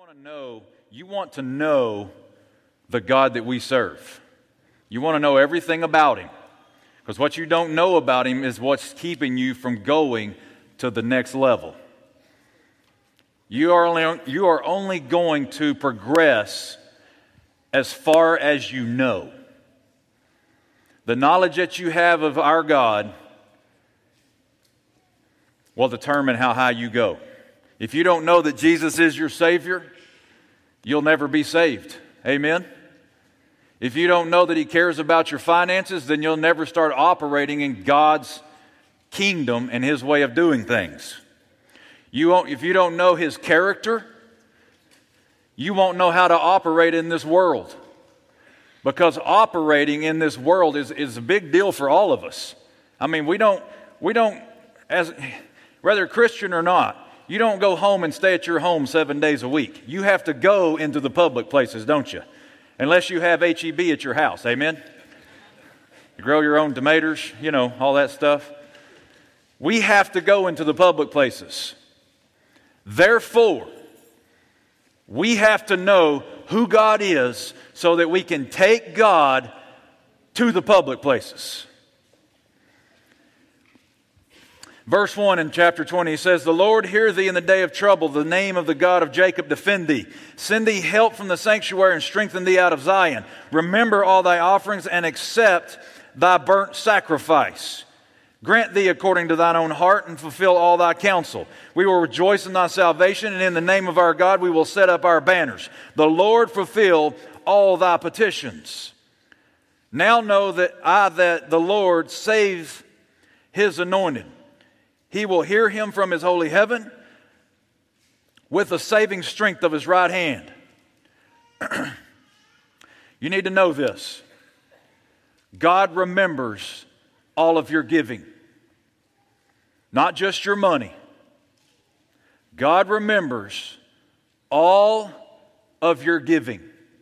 You want to know the God that we serve. You want to know everything about Him. Because what you don't know about Him is what's keeping you from going to the next level. You are only going to progress as far as you know. The knowledge that you have of our God will determine how high you go. If you don't know that Jesus is your Savior, you'll never be saved. Amen? If you don't know that He cares about your finances, then you'll never start operating in God's kingdom and His way of doing things. If you don't know His character, you won't know how to operate in this world. Because operating in this world is a big deal for all of us. I mean, we don't, as whether Christian or not, you don't go home and stay at your home 7 days a week. You have to go into the public places, don't you? Unless you have H-E-B at your house, amen? You grow your own tomatoes, all that stuff. We have to go into the public places. Therefore, we have to know who God is so that we can take God to the public places. Verse 1 in chapter 20 says, "The Lord hear thee in the day of trouble. The name of the God of Jacob defend thee. Send thee help from the sanctuary and strengthen thee out of Zion. Remember all thy offerings and accept thy burnt sacrifice. Grant thee according to thine own heart and fulfill all thy counsel. We will rejoice in thy salvation, and in the name of our God we will set up our banners. The Lord fulfill all thy petitions. Now know that the Lord saves His anointed. He will hear him from His holy heaven with the saving strength of His right hand." You need to know this. God remembers all of your giving. Not just your money. God remembers all of your giving.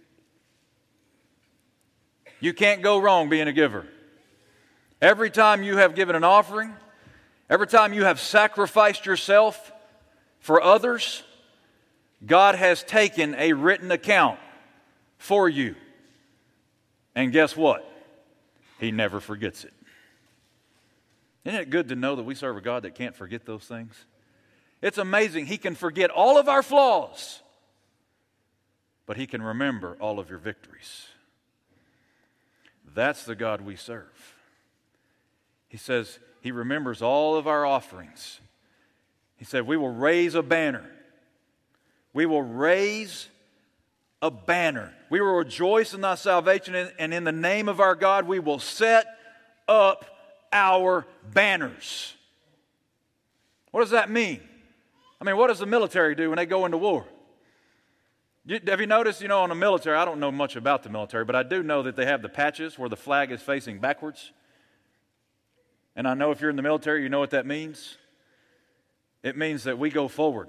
You can't go wrong being a giver. Every time you have given an offering, every time you have sacrificed yourself for others, God has taken a written account for you. And guess what? He never forgets it. Isn't it good to know that we serve a God that can't forget those things? It's amazing. He can forget all of our flaws, but He can remember all of your victories. That's the God we serve. He says He remembers all of our offerings. He said, we will raise a banner. We will raise a banner. We will rejoice in thy salvation, and in the name of our God we will set up our banners. What does that mean? I mean, what does the military do when they go into war? Have you noticed, on the military, I don't know much about the military, but I do know that they have the patches where the flag is facing backwards. And I know if you're in the military, you know what that means. It means that we go forward.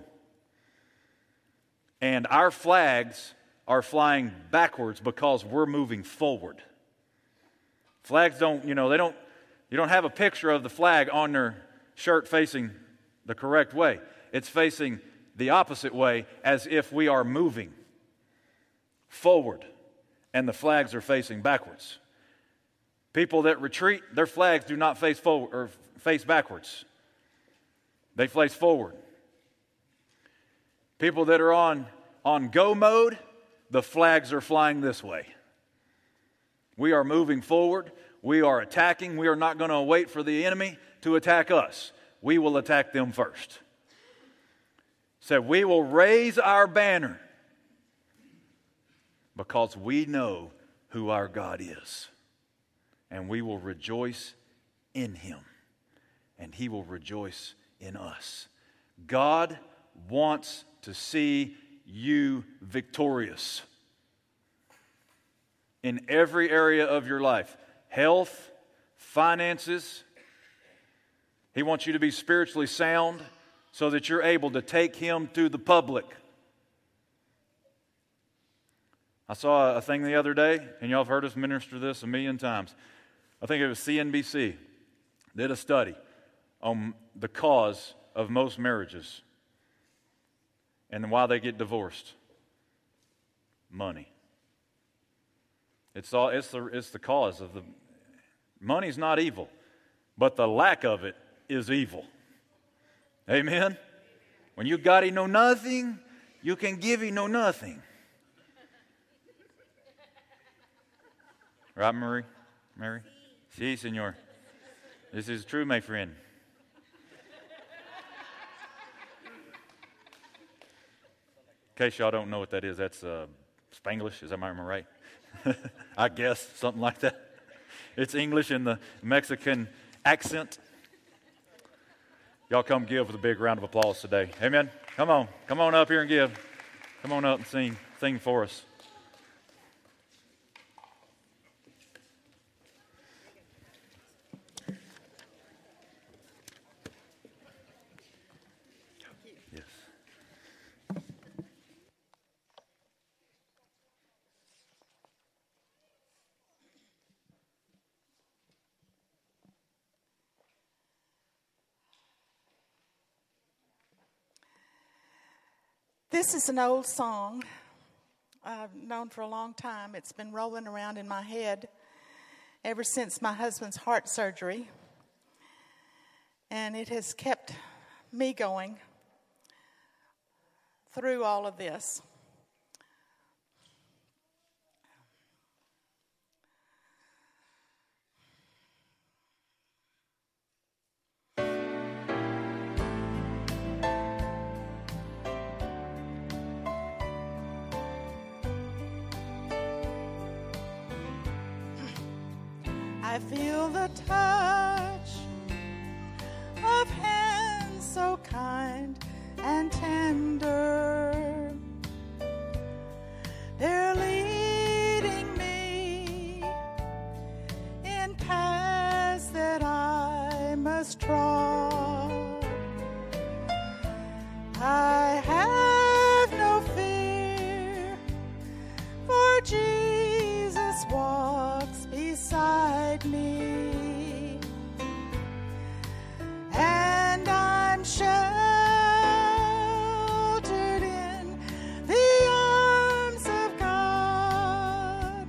And our flags are flying backwards because we're moving forward. Flags don't, you don't have a picture of the flag on their shirt facing the correct way. It's facing the opposite way, as if we are moving forward and the flags are facing backwards. People that retreat, their flags do not face forward or face backwards. They face forward. People that are on go mode, the flags are flying this way. We are moving forward. We are attacking. We are not going to wait for the enemy to attack us. We will attack them first. Said, we will raise our banner because we know who our God is. And we will rejoice in Him. And He will rejoice in us. God wants to see you victorious in every area of your life. Health, finances. He wants you to be spiritually sound so that you're able to take Him to the public. I saw a thing the other day, and y'all have heard us minister this a million times. I think it was CNBC did a study on the cause of most marriages and why they get divorced. money. It's the cause of the money's not evil, but the lack of it is evil. Amen. When you got know nothing, you can give know nothing. Right, Mary? Sí, señor. This is true, my friend. In case y'all don't know what that is, that's Spanglish. Am I right? I guess, something like that. It's English in the Mexican accent. Y'all come give with a big round of applause today. Amen. Come on up here and give. Come on up and sing for us. This is an old song I've known for a long time. It's been rolling around in my head ever since my husband's heart surgery. And it has kept me going through all of this. I feel the touch of hands so kind and tender. They're leading me in paths that I must trod. I have no fear, for Jesus walks beside me, and I'm sheltered in the arms of God.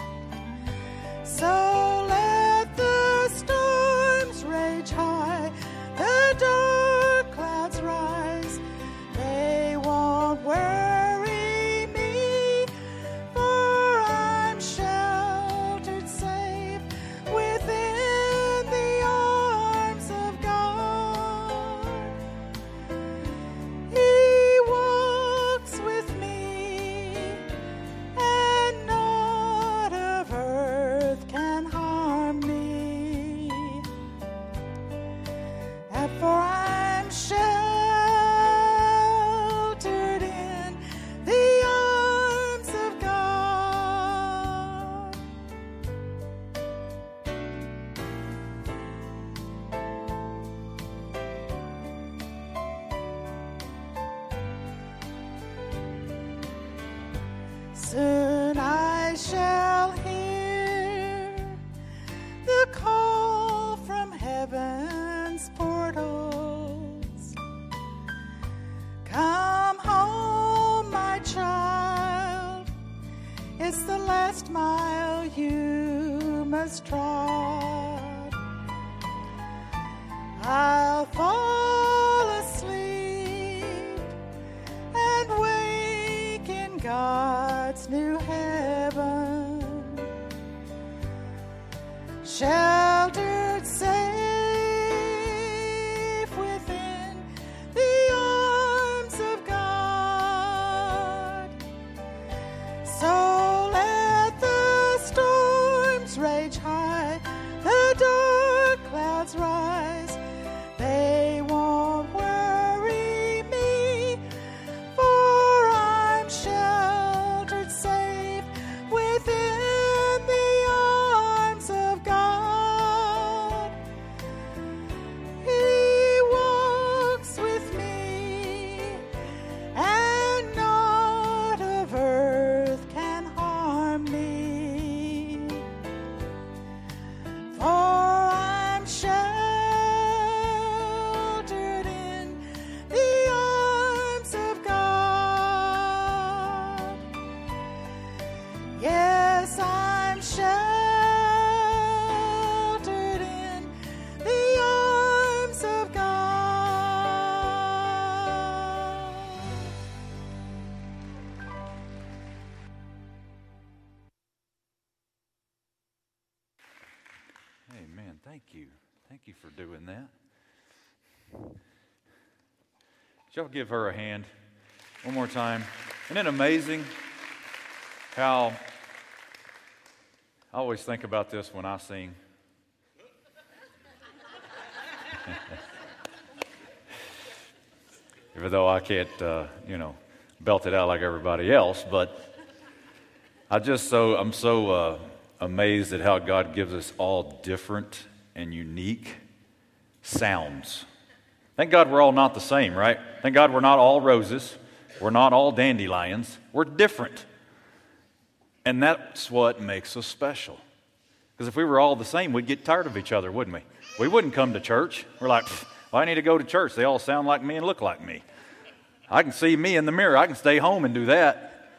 So let the storms rage high, the dark clouds rise, they won't worry me, for I'm sheltered safe within the arms of God. He walks with me, and naught of earth can harm me. And for I'm sheltered in the arms of God. Soon I shall hear the call from heaven's portals. Come home, my child. It's the last mile you must trod. I'll fall asleep and wake in God's new heaven, sheltered safe within the arms of God. So let the storms rage high, the dark clouds rise, they won't worry me, for I'm sheltered safe within the arms of God. Thank you. Thank you for doing that. Y'all give her a hand one more time. Isn't it amazing how I always think about this when I sing? Even though I can't, belt it out like everybody else, but I'm so amazed at how God gives us all different and unique sounds. Thank God we're all not the same, right? Thank God we're not all roses. We're not all dandelions. We're different. And that's what makes us special. Because if we were all the same, we'd get tired of each other, wouldn't we? We wouldn't come to church. We're like, well, I need to go to church. They all sound like me and look like me. I can see me in the mirror. I can stay home and do that.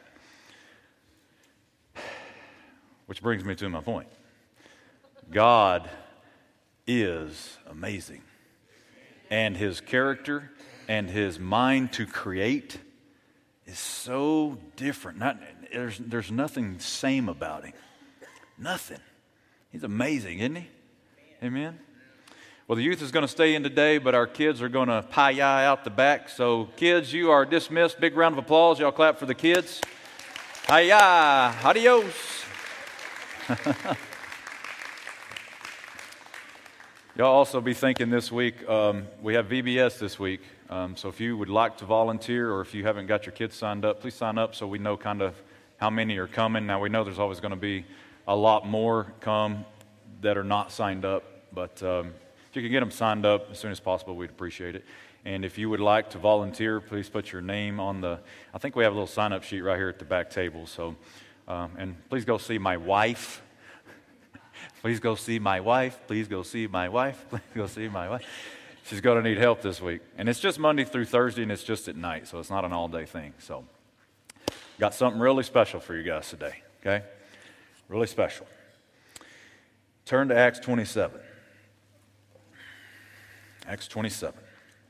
Which brings me to my point. God is amazing. And His character and His mind to create is so different. There's nothing same about Him. Nothing. He's amazing, isn't He? Amen? Well, the youth is going to stay in today, but our kids are going to pie-yi out the back. So, kids, you are dismissed. Big round of applause. Y'all clap for the kids. Hi-ya. Adios. Y'all also be thinking this week, we have VBS this week. So if you would like to volunteer or if you haven't got your kids signed up, please sign up so we know kind of how many are coming. Now, we know there's always going to be a lot more come that are not signed up. But if you can get them signed up as soon as possible, we'd appreciate it. And if you would like to volunteer, please put your name on I think we have a little sign-up sheet right here at the back table. So, and please go see my wife. Please go see my wife. Please go see my wife. Please go see my wife. She's going to need help this week. And it's just Monday through Thursday, and it's just at night, so it's not an all-day thing. So, got something really special for you guys today, okay? Really special. Turn to Acts 27. Acts 27.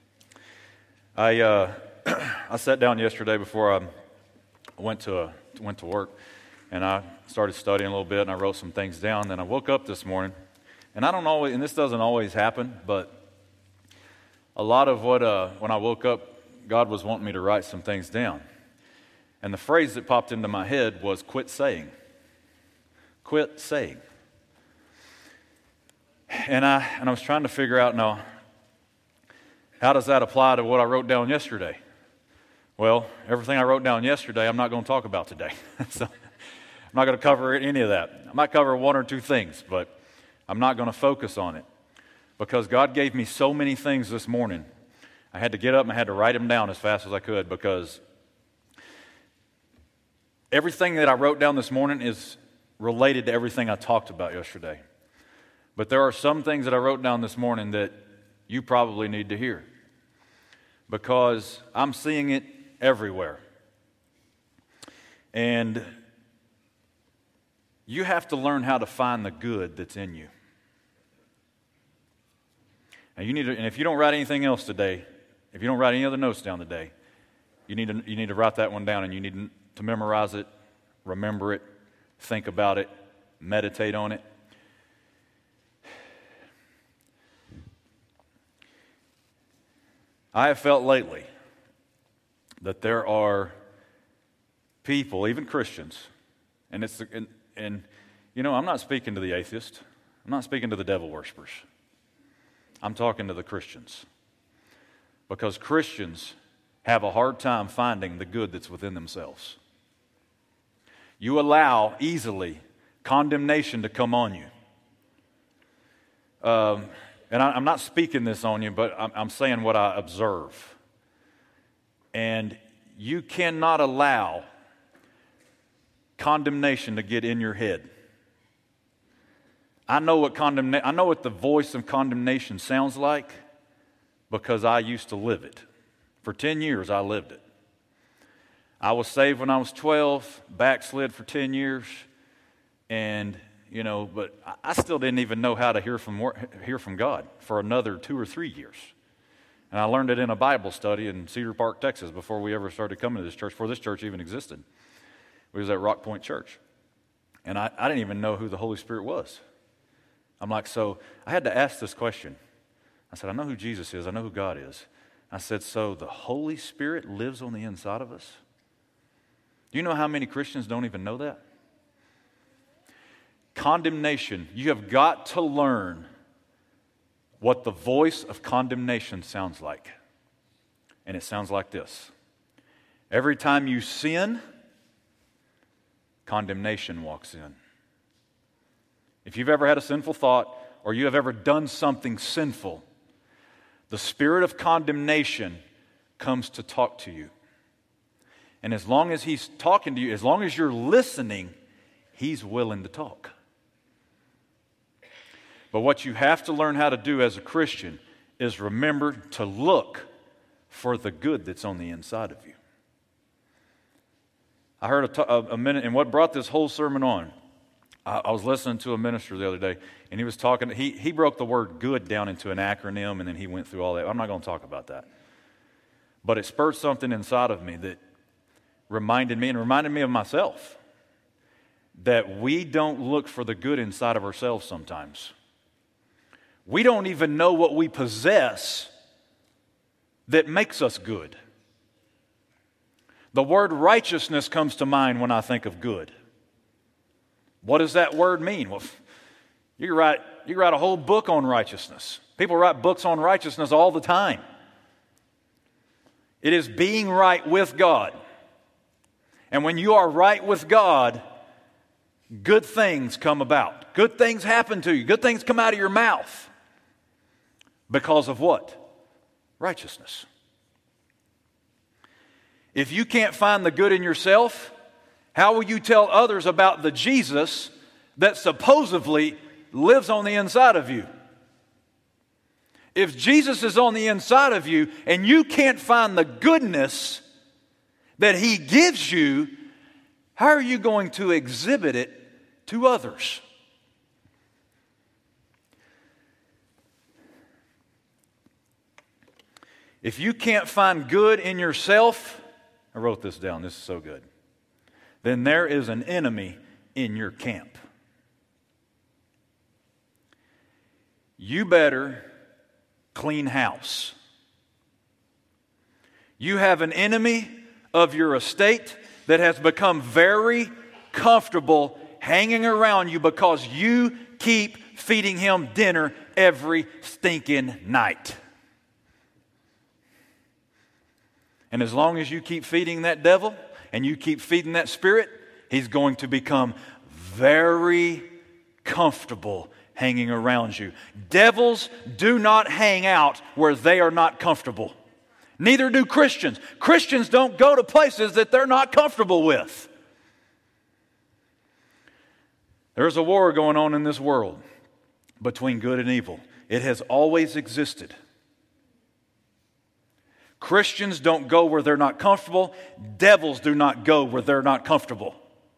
I sat down yesterday before I went to work, and I started studying a little bit, and I wrote some things down. Then I woke up this morning, and I don't always, and this doesn't always happen, but a lot of what, when I woke up, God was wanting me to write some things down. And the phrase that popped into my head was quit saying. Quit saying. And I was trying to figure out, now, how does that apply to what I wrote down yesterday? Well, everything I wrote down yesterday, I'm not going to talk about today. So I'm not going to cover any of that. I might cover one or two things, but I'm not going to focus on it. Because God gave me so many things this morning. I had to get up and I had to write them down as fast as I could, because everything that I wrote down this morning is related to everything I talked about yesterday. But there are some things that I wrote down this morning that you probably need to hear, because I'm seeing it everywhere. And you have to learn how to find the good that's in you. And and if you don't write anything else today, if you don't write any other notes down today, you need to write that one down, and you need to memorize it, remember it, think about it, meditate on it. I have felt lately that there are people, even Christians, and I'm not speaking to the atheist. I'm not speaking to the devil worshipers. I'm talking to the Christians. Because Christians have a hard time finding the good that's within themselves. You allow easily condemnation to come on you. And I'm not speaking this on you, but I'm saying what I observe. And you cannot allow condemnation to get in your head. I know what the voice of condemnation sounds like, because I used to live it. For 10 years, I lived it. I was saved when I was 12, backslid for 10 years, and but I still didn't even know how to hear from God for another 2 or 3 years. And I learned it in a Bible study in Cedar Park, Texas, before we ever started coming to this church, before this church even existed. We was at Rock Point Church. And I didn't even know who the Holy Spirit was. I'm like, so I had to ask this question. I said, I know who Jesus is. I know who God is. I said, so the Holy Spirit lives on the inside of us? Do you know how many Christians don't even know that? Condemnation. You have got to learn what the voice of condemnation sounds like. And it sounds like this. Every time you sin, condemnation walks in. If you've ever had a sinful thought or you have ever done something sinful, the spirit of condemnation comes to talk to you. And as long as he's talking to you, as long as you're listening, he's willing to talk. But what you have to learn how to do as a Christian is remember to look for the good that's on the inside of you. I heard a minute, and what brought this whole sermon on, I was listening to a minister the other day, and he was talking, he broke the word good down into an acronym, and then he went through all that. I'm not going to talk about that. But it spurred something inside of me that reminded me of myself, that we don't look for the good inside of ourselves sometimes. We don't even know what we possess that makes us good. The word righteousness comes to mind when I think of good. What does that word mean? Well, you can write a whole book on righteousness. People write books on righteousness all the time. It is being right with God. And when you are right with God, good things come about. Good things happen to you. Good things come out of your mouth. Because of what? Righteousness. If you can't find the good in yourself, how will you tell others about the Jesus that supposedly lives on the inside of you? If Jesus is on the inside of you and you can't find the goodness that He gives you, how are you going to exhibit it to others? If you can't find good in yourself, I wrote this down, this is so good, then there is an enemy in your camp. You better clean house. You have an enemy of your estate that has become very comfortable hanging around you because you keep feeding him dinner every stinking night. And as long as you keep feeding that devil and you keep feeding that spirit, he's going to become very comfortable hanging around you. Devils do not hang out where they are not comfortable. Neither do Christians. Christians don't go to places that they're not comfortable with. There's a war going on in this world between good and evil. It has always existed. Christians don't go where they're not comfortable. Devils do not go where they're not comfortable.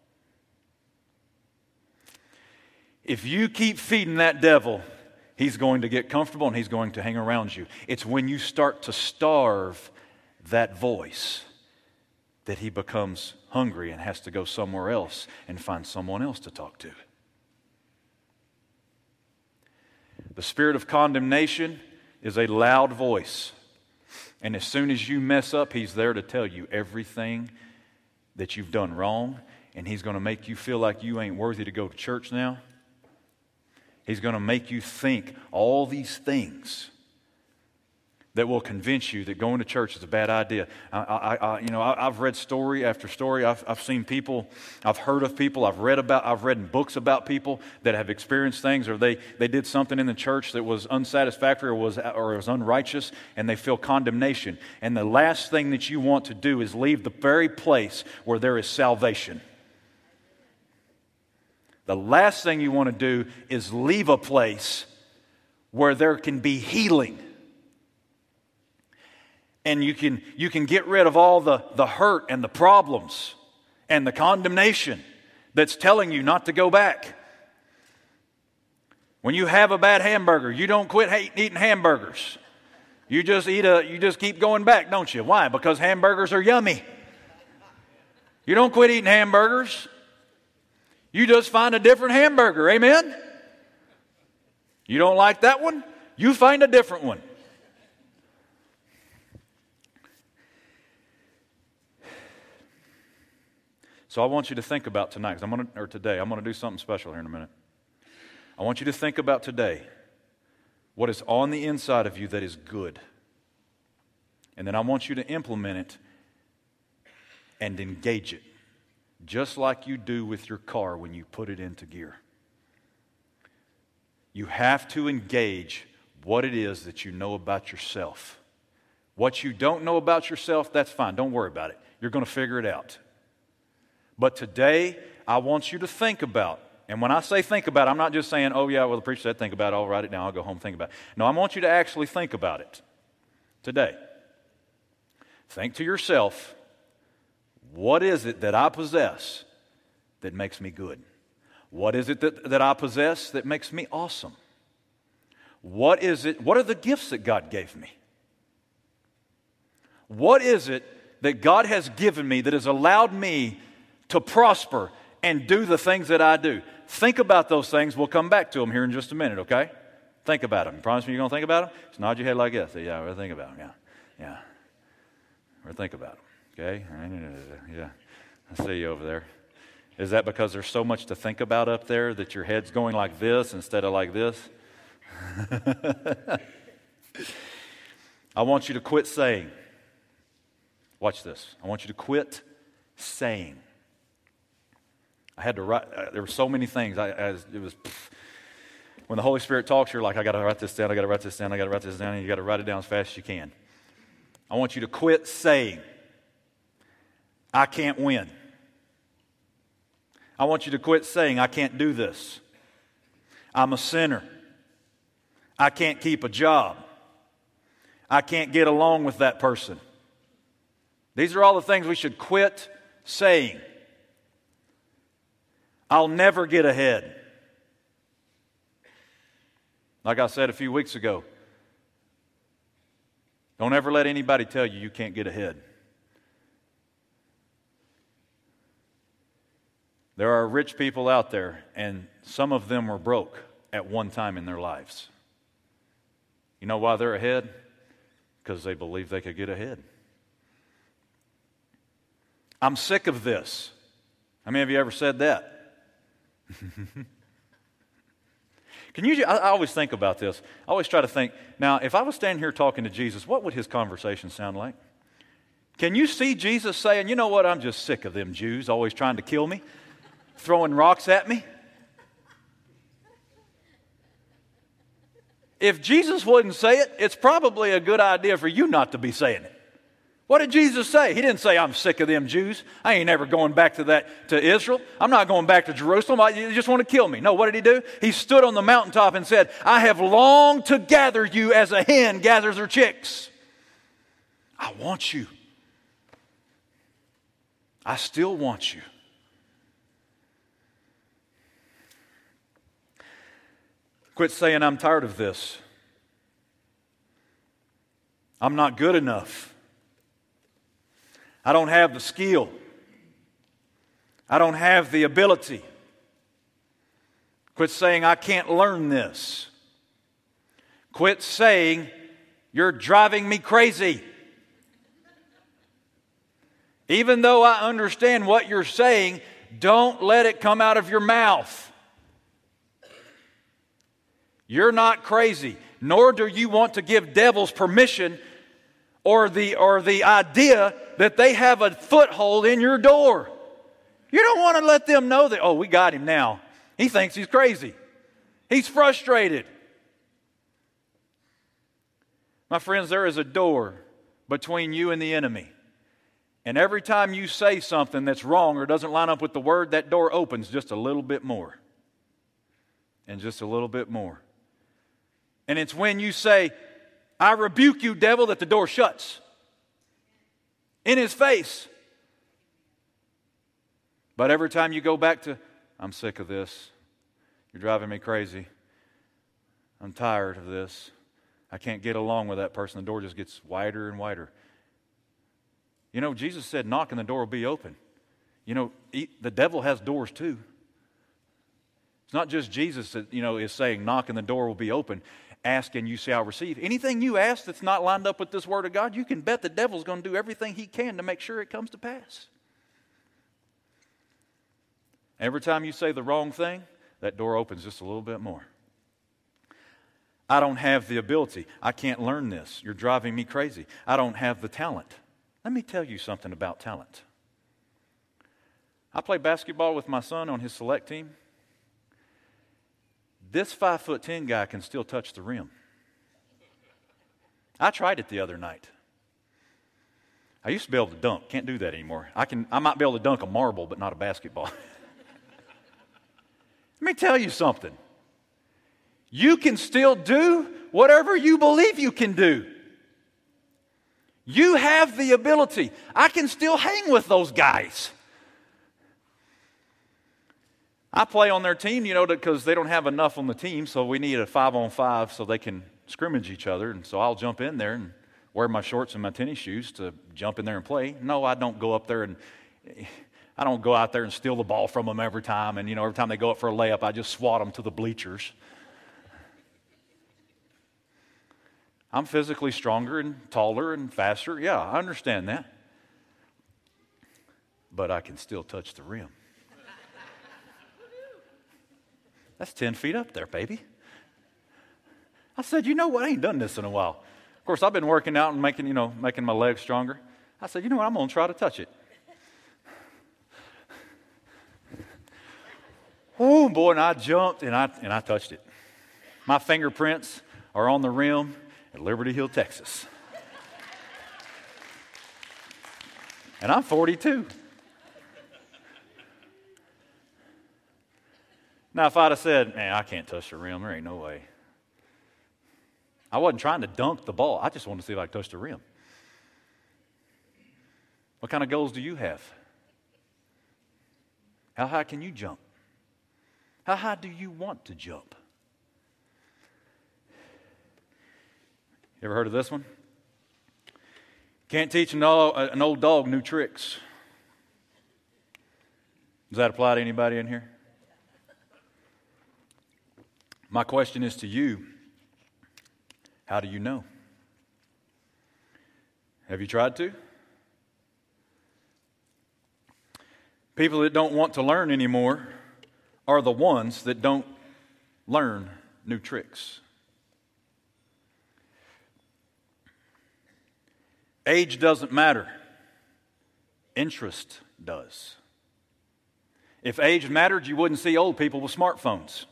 If you keep feeding that devil, he's going to get comfortable and he's going to hang around you. It's when you start to starve that voice that he becomes hungry and has to go somewhere else and find someone else to talk to. The spirit of condemnation is a loud voice. And as soon as you mess up, he's there to tell you everything that you've done wrong. And he's going to make you feel like you ain't worthy to go to church now. He's going to make you think all these things that will convince you that going to church is a bad idea. I've read story after story. I've seen people, I've heard of people, I've read in books about people that have experienced things, or they did something in the church that was unsatisfactory or was unrighteous, and they feel condemnation. And the last thing that you want to do is leave the very place where there is salvation. The last thing you want to do is leave a place where there can be healing. And you can get rid of all the hurt and the problems and the condemnation that's telling you not to go back. When you have a bad hamburger, you don't quit eating hamburgers. You just keep going back, don't you? Why? Because hamburgers are yummy. You don't quit eating hamburgers. You just find a different hamburger. Amen? You don't like that one? You find a different one. So I want you to think about tonight, today. I'm going to do something special here in a minute. I want you to think about today what is on the inside of you that is good. And then I want you to implement it and engage it, just like you do with your car when you put it into gear. You have to engage what it is that you know about yourself. What you don't know about yourself, that's fine. Don't worry about it. You're going to figure it out. But today, I want you to think about, and when I say think about, I'm not just saying, oh yeah, well the preacher said think about it, I'll write it down, I'll go home think about it. No, I want you to actually think about it today. Think to yourself, what is it that I possess that makes me good? What is it that I possess that makes me awesome? What are the gifts that God gave me? What is it that God has given me that has allowed me to prosper and do the things that I do? Think about those things. We'll come back to them here in just a minute, okay? Think about them. You promise me you're going to think about them? Just nod your head like this. Yeah, we'll think about them. Yeah. We'll think about them, okay? Yeah. I see you over there. Is that because there's so much to think about up there that your head's going like this instead of like this? I want you to quit saying. Watch this. I want you to quit saying. I had to write, there were so many things. When the Holy Spirit talks, you're like, I got to write this down, and you got to write it down as fast as you can. I want you to quit saying, I can't win. I want you to quit saying, I can't do this. I'm a sinner. I can't keep a job. I can't get along with that person. These are all the things we should quit saying. I'll never get ahead. Like I said a few weeks ago, don't ever let anybody tell you can't get ahead. There are rich people out there, and some of them were broke at one time in their lives. You know why they're ahead? Because they believe they could get ahead. I'm sick of this. How many of you ever said that? I always think about this. I always try to think, now, if I was standing here talking to Jesus, what would his conversation sound like? Can you see Jesus saying, you know what, I'm just sick of them Jews always trying to kill me, throwing rocks at me? If Jesus wouldn't say it, it's probably a good idea for you not to be saying it. What did Jesus say? He didn't say, I'm sick of them Jews. I ain't ever going back to Israel. I'm not going back to Jerusalem. You just want to kill me. No, what did he do? He stood on the mountaintop and said, I have longed to gather you as a hen gathers her chicks. I want you. I still want you. Quit saying, I'm tired of this. I'm not good enough. I don't have the skill. I don't have the ability. Quit saying, I can't learn this. Quit saying, you're driving me crazy. Even though I understand what you're saying, don't let it come out of your mouth. You're not crazy, nor do you want to give devils permission or the idea that they have a foothold in your door. You don't want to let them know that, oh, we got him now. He thinks he's crazy. He's frustrated. My friends, there is a door between you and the enemy. And every time you say something that's wrong or doesn't line up with the word, that door opens just a little bit more. And just a little bit more. And it's when you say, I rebuke you, devil, that the door shuts. In his face. But every time you go back to, I'm sick of this. You're driving me crazy. I'm tired of this. I can't get along with that person. The door just gets wider and wider. You know, Jesus said, knock and the door will be open. You know, the devil has doors too. It's not just Jesus that, is saying, knock and the door will be open. Ask and you shall receive. Anything you ask that's not lined up with this word of God, you can bet the devil's going to do everything he can to make sure it comes to pass. Every time you say the wrong thing, that door opens just a little bit more. I don't have the ability. I can't learn this. You're driving me crazy. I don't have the talent. Let me tell you something about talent. I play basketball with my son on his select team. This 5'10" guy can still touch the rim. I tried it the other night. I used to be able to dunk. Can't do that anymore. I might be able to dunk a marble, but not a basketball. Let me tell you something. You can still do whatever you believe you can do. You have the ability. I can still hang with those guys. I play on their team, because they don't have enough on the team, so we need a 5-on-5 so they can scrimmage each other. And so I'll jump in there and wear my shorts and my tennis shoes to jump in there and play. No, I don't go up there and I don't go out there and steal the ball from them every time. And, every time they go up for a layup, I just swat them to the bleachers. I'm physically stronger and taller and faster. Yeah, I understand that. But I can still touch the rim. That's 10 feet up there, baby. I said, you know what? I ain't done this in a while. Of course, I've been working out and making my legs stronger. I said, you know what? I'm going to try to touch it. Oh, boy, and I jumped and I touched it. My fingerprints are on the rim at Liberty Hill, Texas. And I'm 42. Now, if I'd have said, man, I can't touch the rim, there ain't no way. I wasn't trying to dunk the ball. I just wanted to see if I could touch the rim. What kind of goals do you have? How high can you jump? How high do you want to jump? You ever heard of this one? Can't teach an old dog new tricks. Does that apply to anybody in here? My question is to you, how do you know? Have you tried to? People that don't want to learn anymore are the ones that don't learn new tricks. Age doesn't matter. Interest does. If age mattered, you wouldn't see old people with smartphones.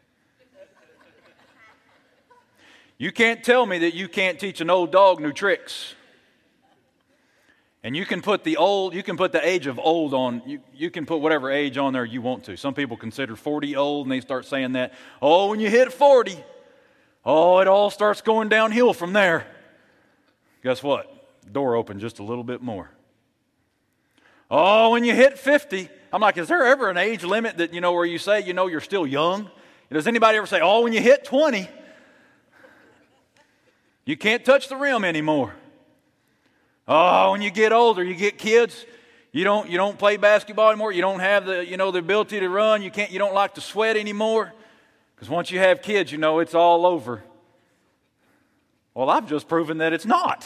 You can't tell me that you can't teach an old dog new tricks. And you can put the age of old on, you can put whatever age on there you want to. Some people consider 40 old and they start saying that, when you hit 40, it all starts going downhill from there. Guess what? The door opened just a little bit more. When you hit 50, I'm like, is there ever an age limit that, where you say, you're still young? Does anybody ever say, when you hit 20, you can't touch the rim anymore? When you get older, you get kids, you don't play basketball anymore. You don't have the ability to run. You don't like to sweat anymore. Because once you have kids, it's all over. Well, I've just proven that it's not.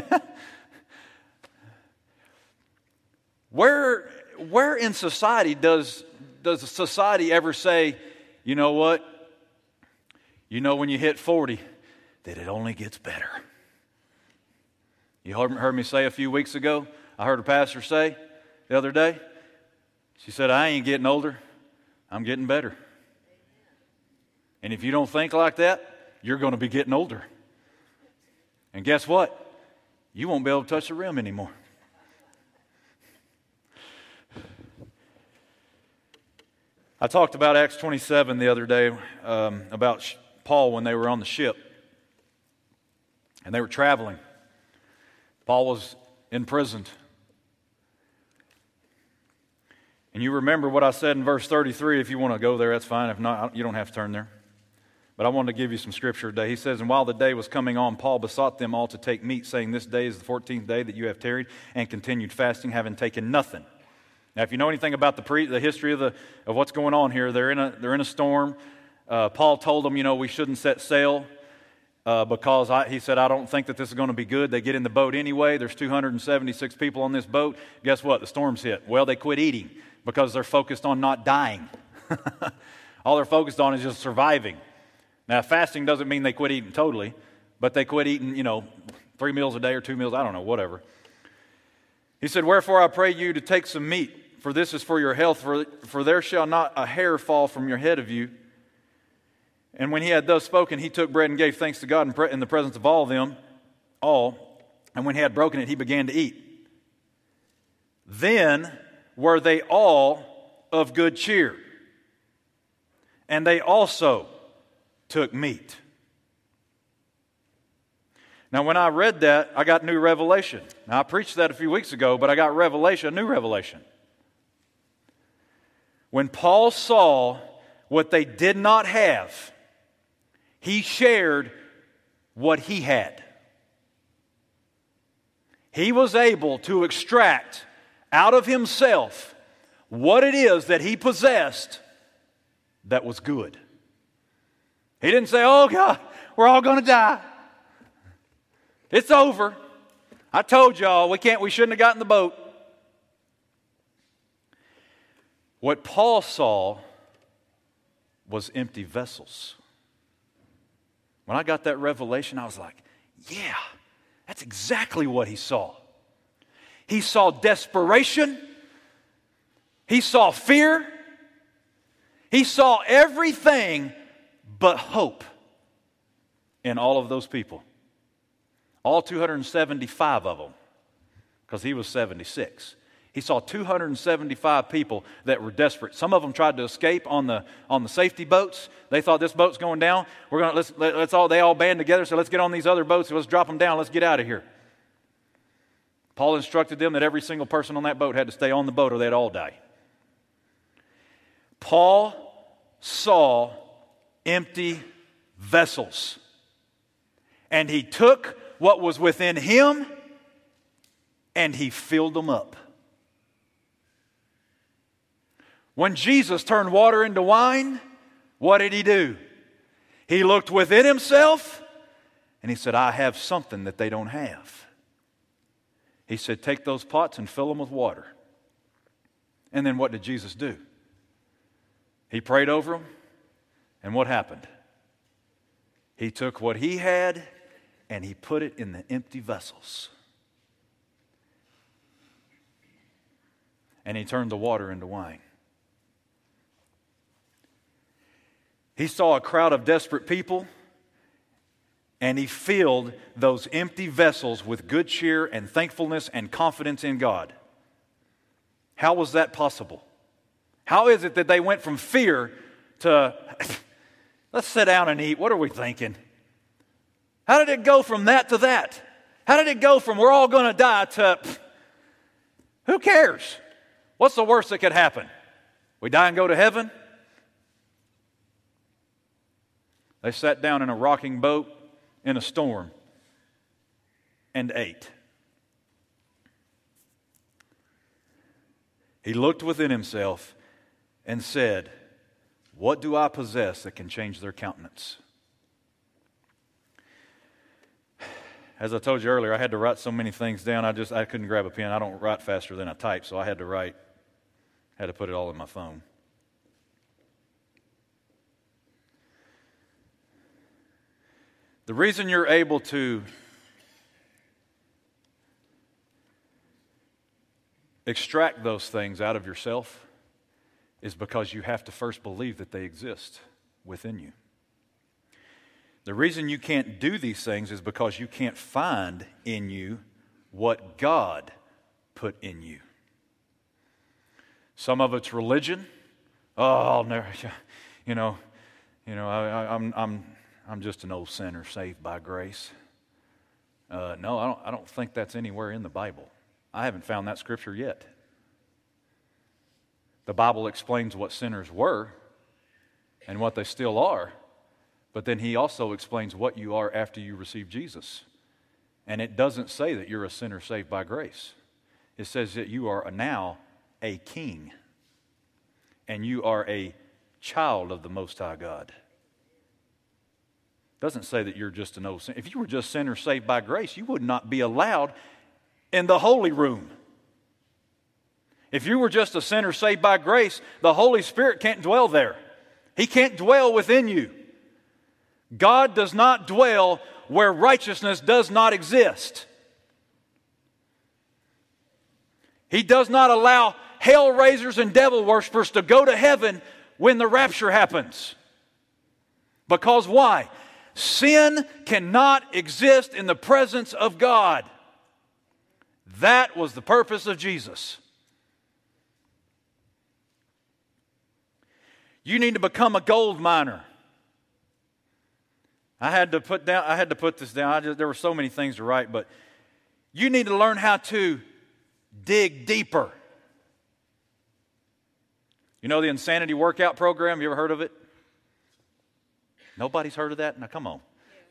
Where in society does society ever say, you know what? When you hit 40, that it only gets better. You heard me say a few weeks ago, I heard a pastor say the other day, she said, I ain't getting older, I'm getting better. And if you don't think like that, you're going to be getting older. And guess what? You won't be able to touch the rim anymore. I talked about Acts 27 the other day, about Paul when they were on the ship. And they were traveling. Paul was imprisoned. And you remember what I said in verse 33. If you want to go there, that's fine. If not, you don't have to turn there. But I wanted to give you some scripture today. He says, and while the day was coming on, Paul besought them all to take meat, saying, this day is the 14th day that you have tarried and continued fasting, having taken nothing. Now, if you know anything about the history of what's going on here, they're in a storm. Paul told them, we shouldn't set sail because he said, I don't think that this is going to be good. They get in the boat anyway. There's 276 people on this boat. Guess what? The storm's hit. Well, they quit eating because they're focused on not dying. All they're focused on is just surviving. Now, fasting doesn't mean they quit eating totally, but they quit eating, 3 meals a day or 2 meals, I don't know, whatever. He said, wherefore I pray you to take some meat, for this is for your health, for there shall not a hair fall from your head of you. And when he had thus spoken, he took bread and gave thanks to God in the presence of all. And when he had broken it, he began to eat. Then were they all of good cheer, and they also took meat. Now, when I read that, I got new revelation. Now, I preached that a few weeks ago, but I got a new revelation. When Paul saw what they did not have, he shared what he had. He was able to extract out of himself what it is that he possessed that was good. He didn't say, oh God, we're all going to die. It's over. I told y'all we shouldn't have gotten the boat. What Paul saw was empty vessels. When I got that revelation, I was like, yeah, that's exactly what he saw. He saw desperation. He saw fear. He saw everything but hope in all of those people. All 275 of them, because he was 76. He saw 275 people that were desperate. Some of them tried to escape on the safety boats. They thought this boat's going down. They all band together. So let's get on these other boats. Let's drop them down. Let's get out of here. Paul instructed them that every single person on that boat had to stay on the boat or they'd all die. Paul saw empty vessels, and he took what was within him and he filled them up. When Jesus turned water into wine, what did he do? He looked within himself and he said, I have something that they don't have. He said, take those pots and fill them with water. And then what did Jesus do? He prayed over them, and what happened? He took what he had and he put it in the empty vessels. And he turned the water into wine. He saw a crowd of desperate people, and he filled those empty vessels with good cheer and thankfulness and confidence in God. How was that possible? How is it that they went from fear to, let's sit down and eat? What are we thinking? How did it go from that to that? How did it go from we're all going to die to who cares? What's the worst that could happen? We die and go to heaven? They sat down in a rocking boat in a storm and ate. He looked within himself and said, what do I possess that can change their countenance? As I told you earlier, I had to write so many things down, I couldn't grab a pen. I don't write faster than I type, so I had to put it all in my phone. The reason you're able to extract those things out of yourself is because you have to first believe that they exist within you. The reason you can't do these things is because you can't find in you what God put in you. Some of it's religion. Oh, I'll never, I'm just an old sinner saved by grace. No, I don't think that's anywhere in the Bible. I haven't found that scripture yet. The Bible explains what sinners were and what they still are, but then he also explains what you are after you receive Jesus. And it doesn't say that you're a sinner saved by grace. It says that you are now a king, and you are a child of the Most High God. It doesn't say that you're just an old sinner. If you were just sinners saved by grace, you would not be allowed in the holy room. If you were just a sinner saved by grace, the Holy Spirit can't dwell there. He can't dwell within you. God does not dwell where righteousness does not exist. He does not allow hell raisers and devil worshipers to go to heaven when the rapture happens. Because why? Sin cannot exist in the presence of God. That was the purpose of Jesus. You need to become a gold miner. I had to put this down. There were so many things to write, but you need to learn how to dig deeper. You know the Insanity Workout Program? You ever heard of it? Nobody's heard of that? Now come on.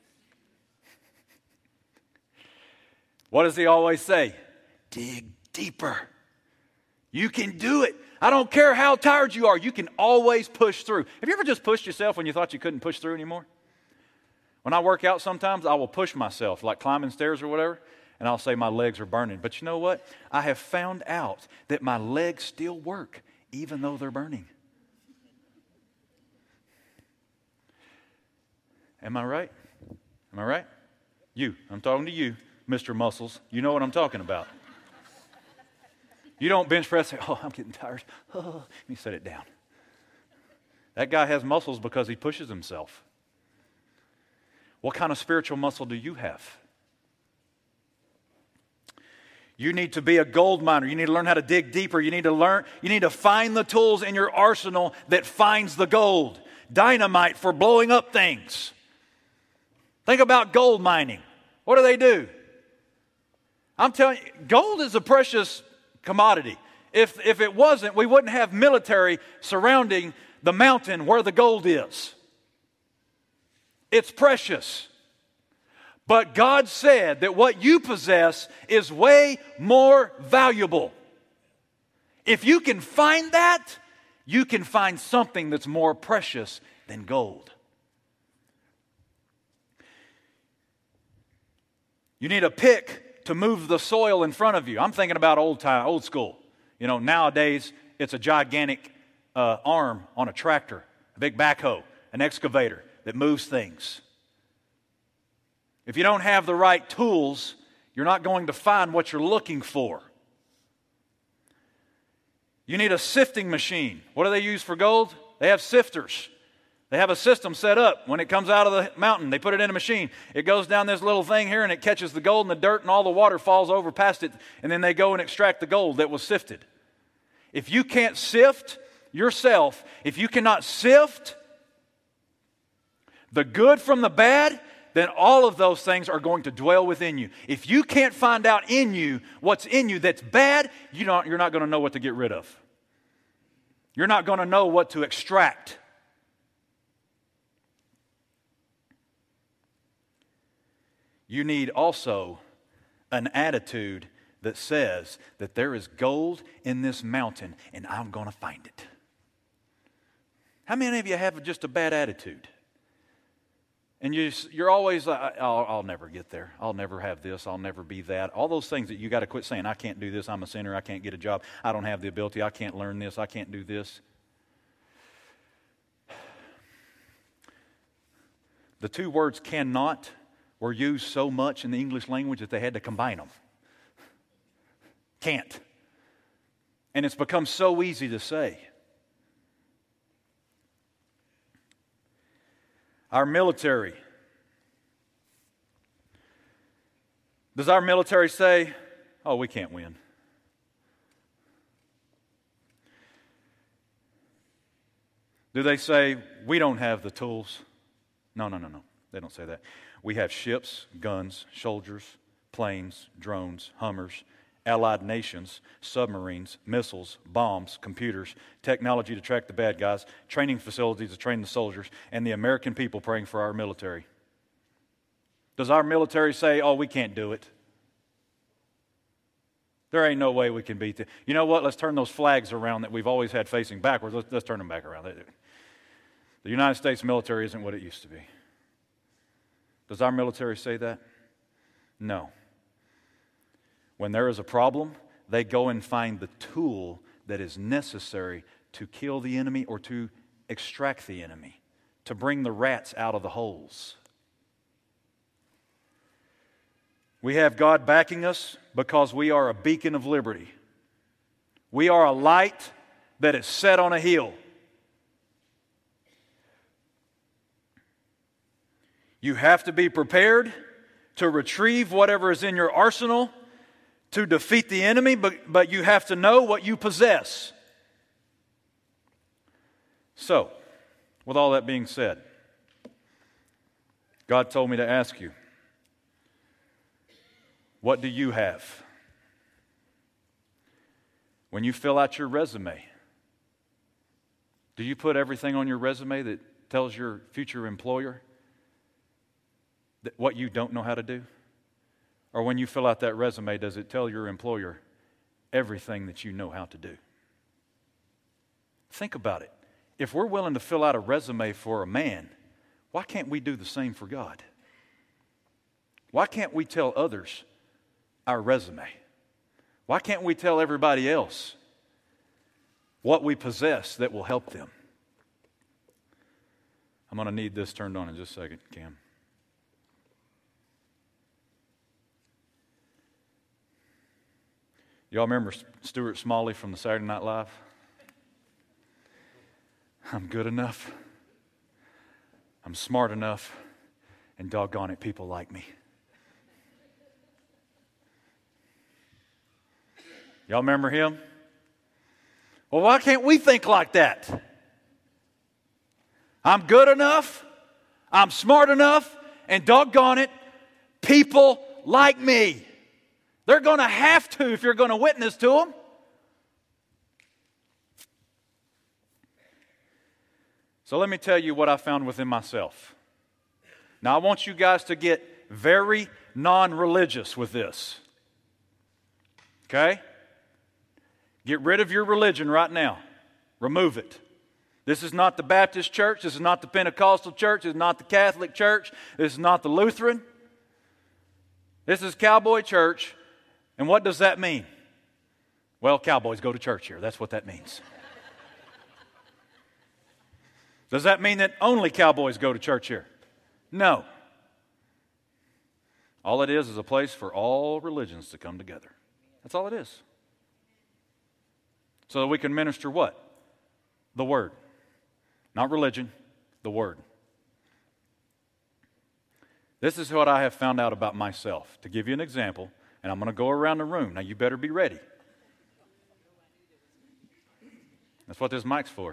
What does he always say? Dig deeper. You can do it. I don't care how tired you are. You can always push through. Have you ever just pushed yourself when you thought you couldn't push through anymore? When I work out sometimes, I will push myself, like climbing stairs or whatever, and I'll say my legs are burning. But you know what? I have found out that my legs still work, even though they're burning. Am I right? Am I right? I'm talking to you, Mr. Muscles. You know what I'm talking about. You don't bench press and say, oh, I'm getting tired. Oh, let me set it down. That guy has muscles because he pushes himself. What kind of spiritual muscle do you have? You need to be a gold miner. You need to learn how to dig deeper. You need to find the tools in your arsenal that finds the gold. Dynamite for blowing up things. Think about gold mining. What do? I'm telling you, gold is a precious commodity. If it wasn't, we wouldn't have military surrounding the mountain where the gold is. It's precious. But God said that what you possess is way more valuable. If you can find that, you can find something that's more precious than gold. You need a pick to move the soil in front of you. I'm thinking about old school. You know, nowadays it's a gigantic arm on a tractor, a big backhoe, an excavator that moves things. If you don't have the right tools, you're not going to find what you're looking for. You need a sifting machine. What do they use for gold? They have sifters. They have a system set up. When it comes out of the mountain, they put it in a machine. It goes down this little thing here and it catches the gold and the dirt and all the water falls over past it, and then they go and extract the gold that was sifted. If you can't sift yourself, if you cannot sift the good from the bad, then all of those things are going to dwell within you. If you can't find out in you what's in you that's bad, you're not going to know what to get rid of. You're not going to know what to extract. You need also an attitude that says that there is gold in this mountain and I'm going to find it. How many of you have just a bad attitude? And you're always like, I'll never get there. I'll never have this. I'll never be that. All those things that you got to quit saying. I can't do this. I'm a sinner. I can't get a job. I don't have the ability. I can't learn this. I can't do this. The two words cannot were used so much in the English language that they had to combine them. Can't. And it's become so easy to say. Our military. Does our military say, oh, we can't win? Do they say, we don't have the tools? No. They don't say that. We have ships, guns, soldiers, planes, drones, Hummers, allied nations, submarines, missiles, bombs, computers, technology to track the bad guys, training facilities to train the soldiers, and the American people praying for our military. Does our military say, oh, we can't do it? There ain't no way we can beat them. You know what? Let's turn those flags around that we've always had facing backwards. Let's turn them back around. The United States military isn't what it used to be. Does our military say that? No. When there is a problem, they go and find the tool that is necessary to kill the enemy or to extract the enemy, to bring the rats out of the holes. We have God backing us because we are a beacon of liberty. We are a light that is set on a hill. You have to be prepared to retrieve whatever is in your arsenal to defeat the enemy, but you have to know what you possess. So, with all that being said, God told me to ask you, what do you have? When you fill out your resume, do you put everything on your resume that tells your future employer what you don't know how to do? Or when you fill out that resume, does it tell your employer everything that you know how to do? Think about it. If we're willing to fill out a resume for a man, why can't we do the same for God? Why can't we tell others our resume? Why can't we tell everybody else what we possess that will help them? I'm going to need this turned on in just a second, Cam. Y'all remember Stuart Smalley from the Saturday Night Live? I'm good enough. I'm smart enough. And doggone it, people like me. Y'all remember him? Well, why can't we think like that? I'm good enough. I'm smart enough. And doggone it, people like me. They're going to have to if you're going to witness to them. So let me tell you what I found within myself. Now I want you guys to get very non-religious with this. Okay? Get rid of your religion right now. Remove it. This is not the Baptist church. This is not the Pentecostal church. This is not the Catholic church. This is not the Lutheran. This is Cowboy Church. And what does that mean? Well, cowboys go to church here. That's what that means. Does that mean that only cowboys go to church here? No. All it is a place for all religions to come together. That's all it is. So that we can minister what? The Word. Not religion, the Word. This is what I have found out about myself. To give you an example, and I'm going to go around the room. Now you better be ready. That's what this mic's for.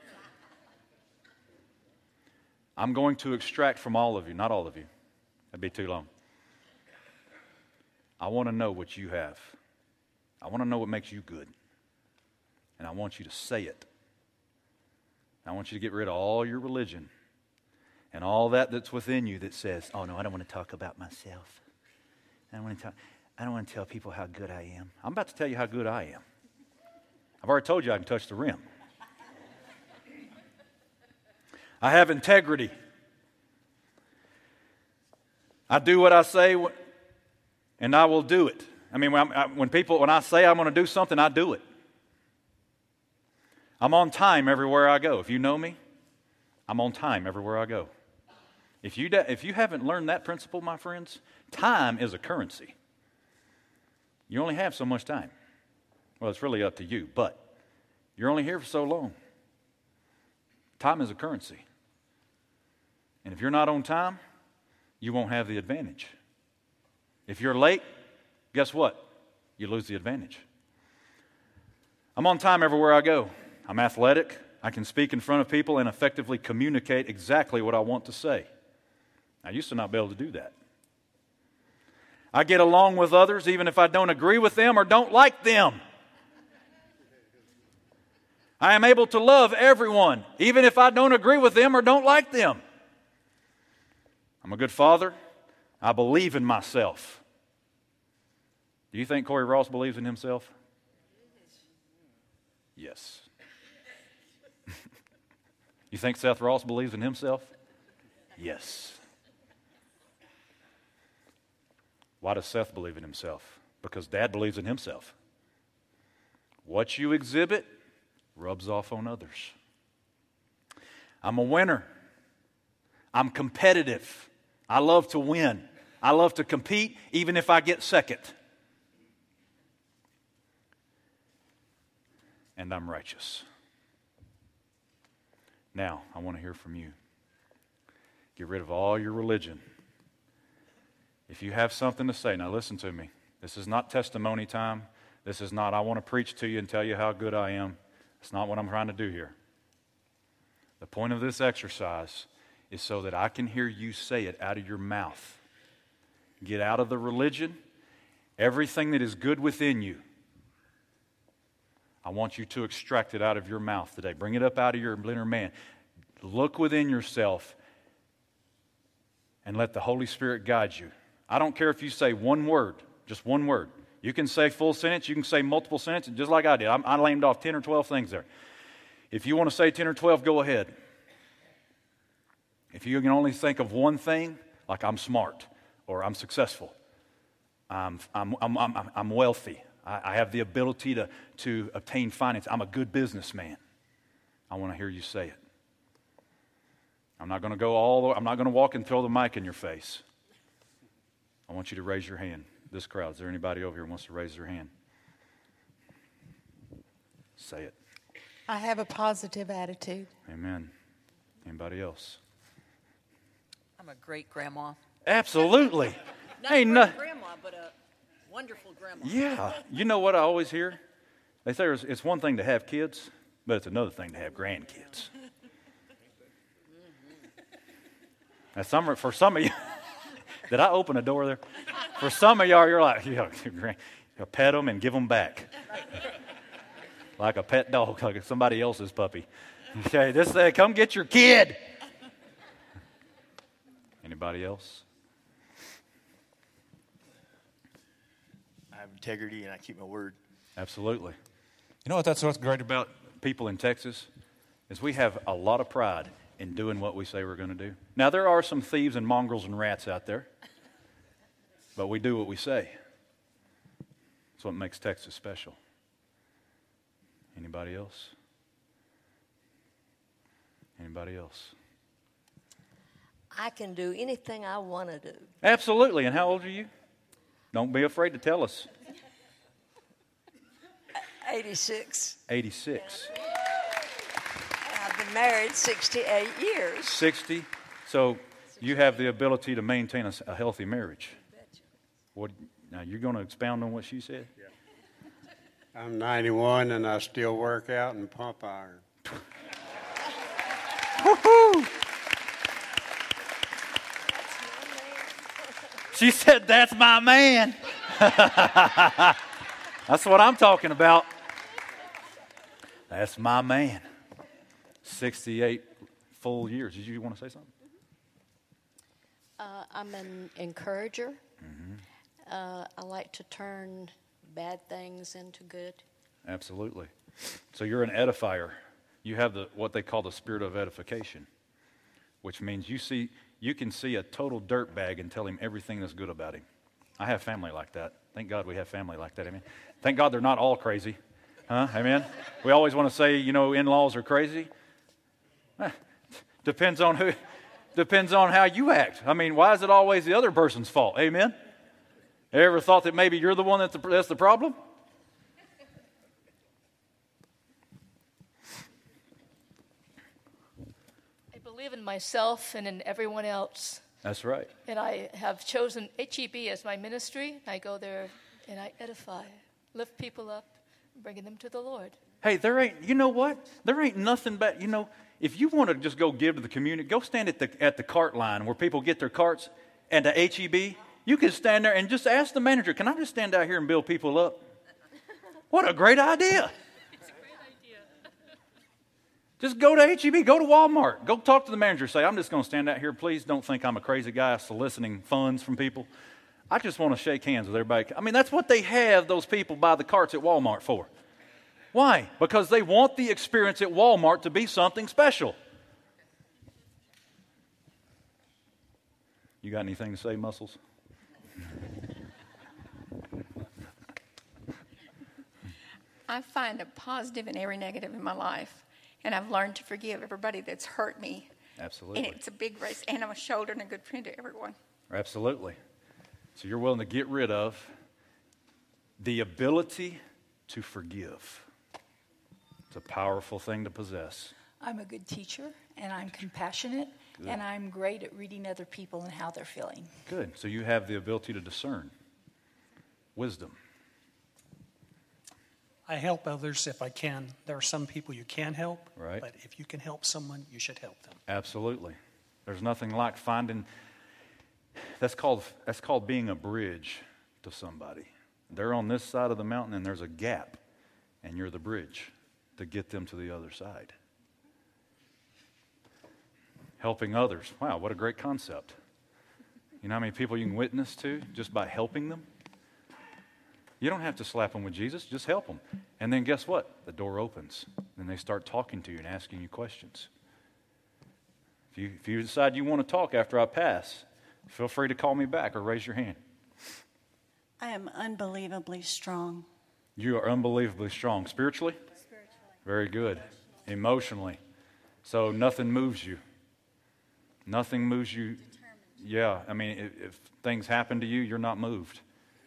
I'm going to extract from all of you, not all of you. That'd be too long. I want to know what you have. I want to know what makes you good. And I want you to say it. I want you to get rid of all your religion and all that's within you that says, oh no, I don't want to talk about myself. I don't want to tell people how good I am. I'm about to tell you how good I am. I've already told you I can touch the rim. I have integrity. I do what I say, and I will do it. I mean, when I say I'm going to do something, I do it. I'm on time everywhere I go. If you know me, I'm on time everywhere I go. If you haven't learned that principle, my friends, time is a currency. You only have so much time. Well, it's really up to you, but you're only here for so long. Time is a currency. And if you're not on time, you won't have the advantage. If you're late, guess what? You lose the advantage. I'm on time everywhere I go. I'm athletic. I can speak in front of people and effectively communicate exactly what I want to say. I used to not be able to do that. I get along with others even if I don't agree with them or don't like them. I am able to love everyone even if I don't agree with them or don't like them. I'm a good father. I believe in myself. Do you think Corey Ross believes in himself? Yes. You think Seth Ross believes in himself? Yes. Why does Seth believe in himself? Because Dad believes in himself. What you exhibit rubs off on others. I'm a winner. I'm competitive. I love to win. I love to compete, even if I get second. And I'm righteous. Now, I want to hear from you. Get rid of all your religion. If you have something to say, now listen to me. This is not testimony time. This is not, I want to preach to you and tell you how good I am. It's not what I'm trying to do here. The point of this exercise is so that I can hear you say it out of your mouth. Get out of the religion. Everything that is good within you, I want you to extract it out of your mouth today. Bring it up out of your inner man. Look within yourself and let the Holy Spirit guide you. I don't care if you say one word, just one word. You can say full sentence, you can say multiple sentences, just like I did. I named off 10 or 12 things there. If you want to say 10 or 12, go ahead. If you can only think of one thing, like I'm smart, or I'm successful, I'm wealthy, I have the ability to obtain finance, I'm a good businessman, I want to hear you say it. I'm not going to I'm not going to walk and throw the mic in your face. I want you to raise your hand. This crowd, is there anybody over here who wants to raise their hand? Say it. I have a positive attitude. Amen. Anybody else? I'm a great grandma. Absolutely. Not a great grandma, but a wonderful grandma. Yeah. You know what I always hear? They say it's one thing to have kids, but it's another thing to have grandkids. Now, for some of you, did I open a door there? For some of y'all, you're like, you pet them and give them back. Like a pet dog, like somebody else's puppy. Okay, come get your kid. Anybody else? I have integrity and I keep my word. Absolutely. You know what's great about people in Texas is we have a lot of pride in doing what we say we're going to do. Now, there are some thieves and mongrels and rats out there, but we do what we say. That's what makes Texas special. Anybody else? Anybody else? I can do anything I want to do. Absolutely. And how old are you? Don't be afraid to tell us. 86. 86. I've been married 68 years. 60. So you have the ability to maintain a healthy marriage. Now, you're going to expound on what she said? Yeah. I'm 91 and I still work out and pump iron. Woo-hoo! She said, that's my man. That's what I'm talking about. That's my man. 68 full years. Did you want to say something? I'm an encourager. Mm-hmm. I like to turn bad things into good. Absolutely. So you're an edifier. You have what they call the spirit of edification, which means you can see a total dirtbag and tell him everything that's good about him. I have family like that. Thank God we have family like that. Amen. Thank God they're not all crazy. Huh? Amen. We always want to say, in-laws are crazy. Depends on how you act. I mean, why is it always the other person's fault? Amen. You ever thought that maybe you're the one that's the problem? I believe in myself and in everyone else. That's right. And I have chosen HEB as my ministry. I go there and I edify, lift people up, bringing them to the Lord. Hey, you know what? There ain't nothing but, if you want to just go give to the community, go stand at the cart line where people get their carts and to HEB. You can stand there and just ask the manager, can I just stand out here and build people up? What a great idea. It's a great idea. Just go to HEB, go to Walmart, go talk to the manager. Say, I'm just going to stand out here. Please don't think I'm a crazy guy soliciting funds from people. I just want to shake hands with everybody. I mean, that's what they have those people by the carts at Walmart for. Why? Because they want the experience at Walmart to be something special. You got anything to say, Muscles? I find a positive in every negative in my life, and I've learned to forgive everybody that's hurt me. Absolutely. And it's a big race, and I'm a shoulder and a good friend to everyone. Absolutely. So you're willing to get rid of the ability to forgive. It's a powerful thing to possess. I'm a good teacher, and I'm compassionate, and I'm great at reading other people and how they're feeling. Good. So you have the ability to discern. Wisdom. I help others if I can. There are some people you can't help, right. But if you can help someone, you should help them. Absolutely. There's nothing like finding, that's called being a bridge to somebody. They're on this side of the mountain and there's a gap, and you're the bridge to get them to the other side. Helping others. Wow, what a great concept. You know how many people you can witness to just by helping them? You don't have to slap them with Jesus, just help them. And then guess what? The door opens. Then they start talking to you and asking you questions. If you decide you want to talk after I pass, feel free to call me back or raise your hand. I am unbelievably strong. You are unbelievably strong. Spiritually? Spiritually. Very good. Emotionally. So nothing moves you. Nothing moves you. Yeah, I mean, if things happen to you, you're not moved.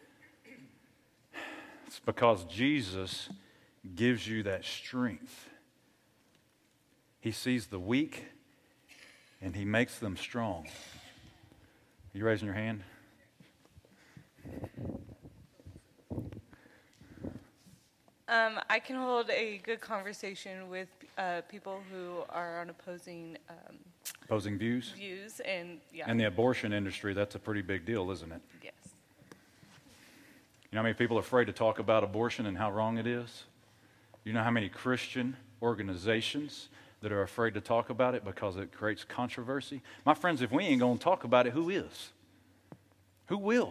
It's because Jesus gives you that strength. He sees the weak and he makes them strong. Are you raising your hand? I can hold a good conversation with people who are on opposing views. And yeah. In the abortion industry, that's a pretty big deal, isn't it? Yes. You know how many people are afraid to talk about abortion and how wrong it is? You know how many Christian organizations that are afraid to talk about it because it creates controversy? My friends, if we ain't going to talk about it, who is? Who will?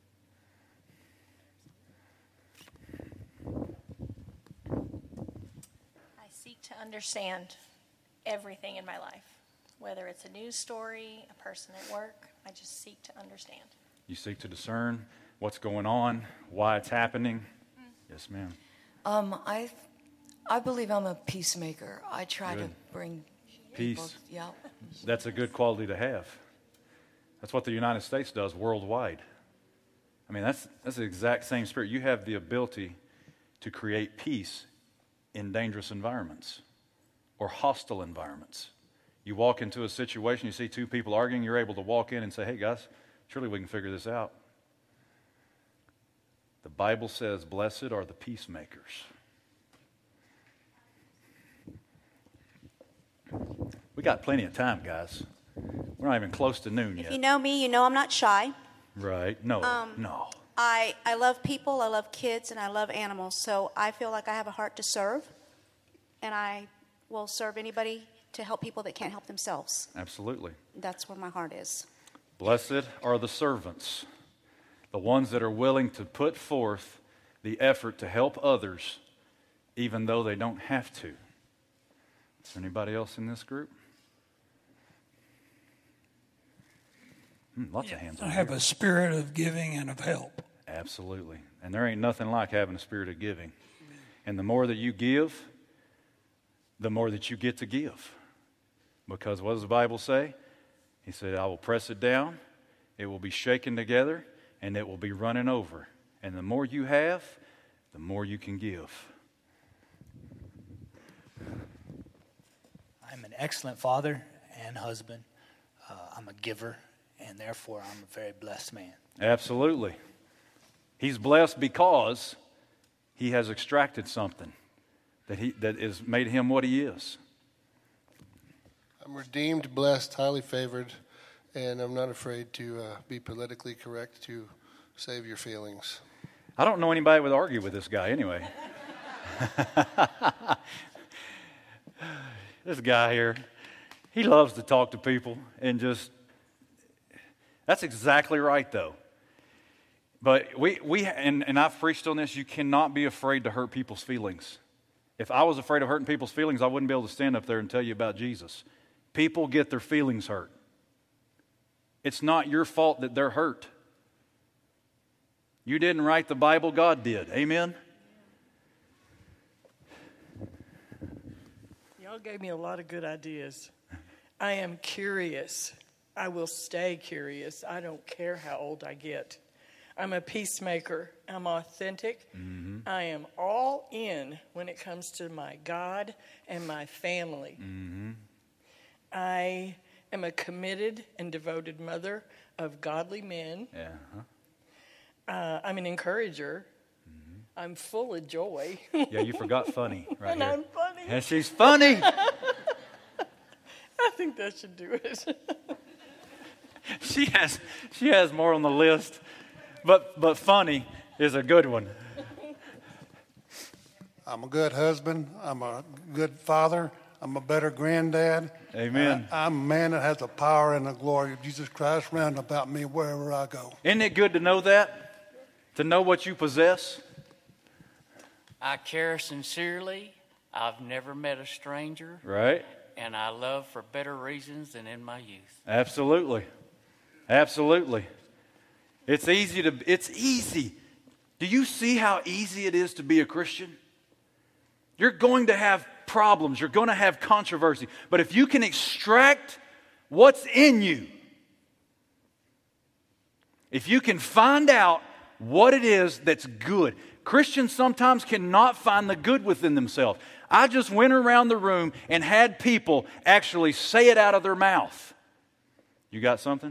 I seek to understand everything in my life, whether it's a news story, a person at work. I just seek to understand. You seek to discern what's going on, why it's happening. Yes, ma'am. I believe I'm a peacemaker. I try Good. to bring Peace. people, yeah. That's a good quality to have. That's what the United States does worldwide. I mean, that's the exact same spirit. You have the ability to create peace in dangerous environments or hostile environments. You walk into a situation, you see two people arguing, you're able to walk in and say, hey guys, surely we can figure this out. The Bible says, blessed are the peacemakers. We got plenty of time, guys. We're not even close to noon yet. If you know me, you know I'm not shy. Right. No, no. I love people, I love kids, and I love animals. So I feel like I have a heart to serve, and I will serve anybody to help people that can't help themselves. Absolutely. That's where my heart is. Blessed are the servants, the ones that are willing to put forth the effort to help others, even though they don't have to. Is there anybody else in this group? Lots of hands. I have a spirit of giving and of help. Absolutely. And there ain't nothing like having a spirit of giving. And the more that you give, the more that you get to give. Because what does the Bible say? He said, I will press it down, it will be shaken together, and it will be running over. And the more you have, the more you can give. I'm an excellent father and husband. I'm a giver, and therefore I'm a very blessed man. Absolutely. He's blessed because he has extracted something that has made him what he is. I'm redeemed, blessed, highly favored, and I'm not afraid to be politically correct to save your feelings. I don't know anybody would argue with this guy anyway. This guy here, he loves to talk to people and just, that's exactly right though. But and I've preached on this, you cannot be afraid to hurt people's feelings. If I was afraid of hurting people's feelings, I wouldn't be able to stand up there and tell you about Jesus. People get their feelings hurt. It's not your fault that they're hurt. You didn't write the Bible, God did. Amen? Y'all gave me a lot of good ideas. I am curious. I will stay curious. I don't care how old I get. I'm a peacemaker. I'm authentic. Mm-hmm. I am all in when it comes to my God and my family. Mm-hmm. I am a committed and devoted mother of godly men. Yeah. I'm an encourager. Mm-hmm. I'm full of joy. Yeah, you forgot funny right and here. I'm funny. And she's funny. I think that should do it. She has more on the list, but funny is a good one. I'm a good husband. I'm a good father. I'm a better granddad. Amen. I'm a man that has the power and the glory of Jesus Christ round about me wherever I go. Isn't it good to know that? To know what you possess? I care sincerely. I've never met a stranger. Right. And I love for better reasons than in my youth. Absolutely. Absolutely. It's easy. Do you see how easy it is to be a Christian? You're going to have problems. You're going to have controversy. But if you can extract what's in you, if you can find out what it is that's good. Christians sometimes cannot find the good within themselves. I just went around the room and had people actually say it out of their mouth. You got something?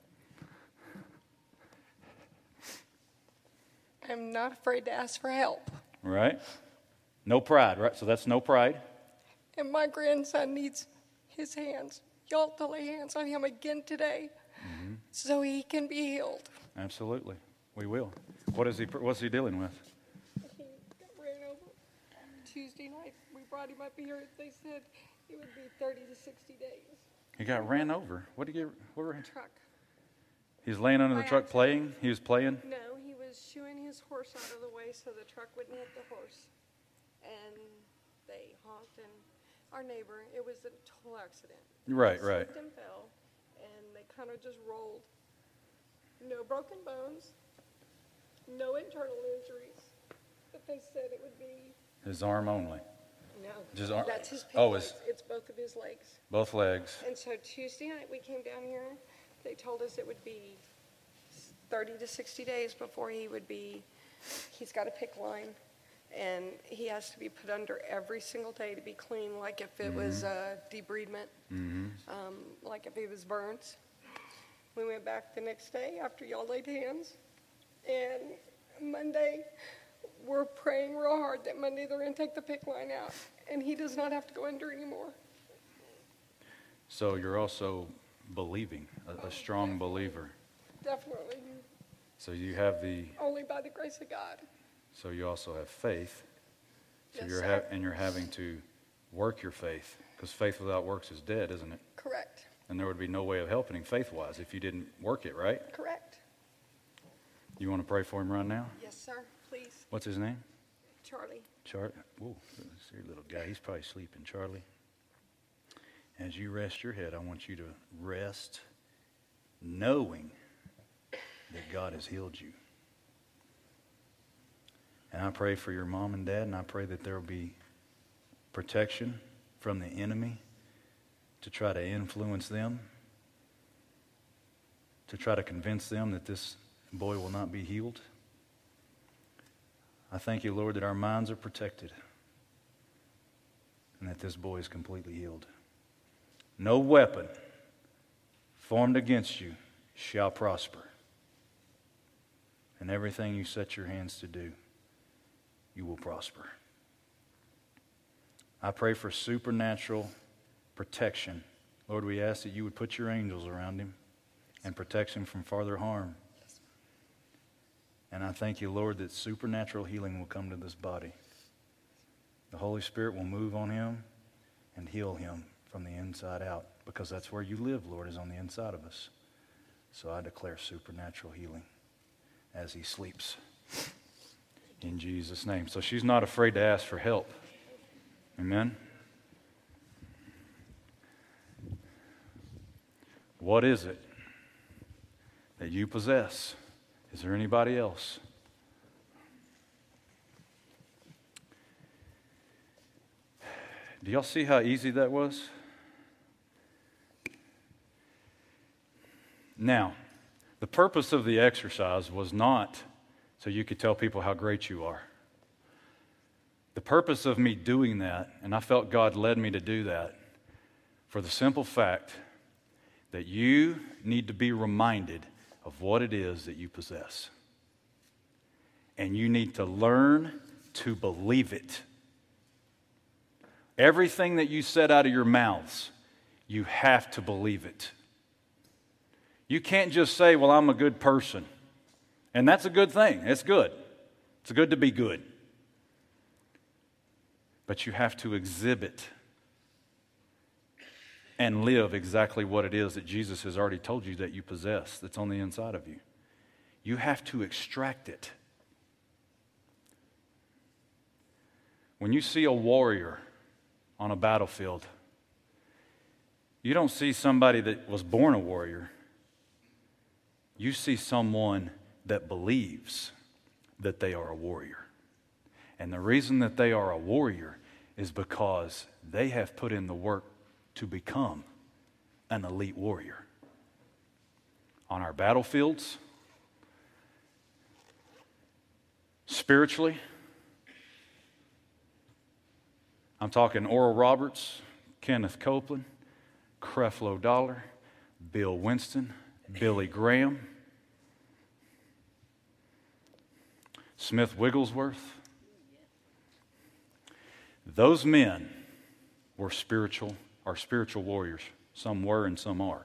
I'm not afraid to ask for help. Right. No pride, right? So that's no pride. And my grandson needs his hands. Y'all to lay hands on him again today so he can be healed. Absolutely. We will. What's he dealing with? He got ran over Tuesday night. We brought him up here. They said it would be 30 to 60 days. He got ran over. What did he get? Truck. He's laying under the truck playing? He was playing? No, he was shooing his horse out of the way so the truck wouldn't hit the horse. And they honked, and our neighbor, it was a total accident. Right. He slipped and fell, and they kind of just rolled. No broken bones, no internal injuries, but they said it would be... His arm only? No, that's his pig legs. It's both of his legs. Both legs. And so Tuesday night we came down here. They told us it would be 30 to 60 days before he's got a PICC line, and he has to be put under every single day to be clean, like if it was debridement, like if it was burns. We went back the next day after y'all laid hands, and Monday, we're praying real hard that Monday they're going to take the PICC line out, and he does not have to go under anymore. So you're also believing, a strong believer. Definitely. So you have Only by the grace of God. So you also have faith. So Yes, you're having to work your faith, because faith without works is dead, isn't it? Correct. And there would be no way of helping him faith-wise if you didn't work it, right? Correct. You want to pray for him right now? Yes, sir. Please. What's his name? Charlie. Whoa, see your little guy. He's probably sleeping. Charlie, as you rest your head, I want you to rest knowing that God has healed you. And I pray for your mom and dad, and I pray that there will be protection from the enemy to try to influence them, to try to convince them that this boy will not be healed. I thank you, Lord, that our minds are protected and that this boy is completely healed. No weapon formed against you shall prosper. And everything you set your hands to do, you will prosper. I pray for supernatural protection. Lord, we ask that you would put your angels around him and protect him from farther harm. And I thank you, Lord, that supernatural healing will come to this body. The Holy Spirit will move on him and heal him from the inside out, because that's where you live, Lord, is on the inside of us. So I declare supernatural healing. as he sleeps. In Jesus' name. So she's not afraid to ask for help. Amen. What is it that you possess? Is there anybody else? Do y'all see how easy that was? Now, the purpose of the exercise was not so you could tell people how great you are. The purpose of me doing that, and I felt God led me to do that, for the simple fact that you need to be reminded of what it is that you possess. And you need to learn to believe it. Everything that you said out of your mouths, you have to believe it. You can't just say, well, I'm a good person. And that's a good thing. It's good. It's good to be good. But you have to exhibit and live exactly what it is that Jesus has already told you that you possess, that's on the inside of you. You have to extract it. When you see a warrior on a battlefield, you don't see somebody that was born a warrior. You see someone that believes that they are a warrior. And the reason that they are a warrior is because they have put in the work to become an elite warrior. On our battlefields, spiritually, I'm talking Oral Roberts, Kenneth Copeland, Creflo Dollar, Bill Winston, Billy Graham, Smith Wigglesworth. Those men were spiritual warriors. Some were and some are.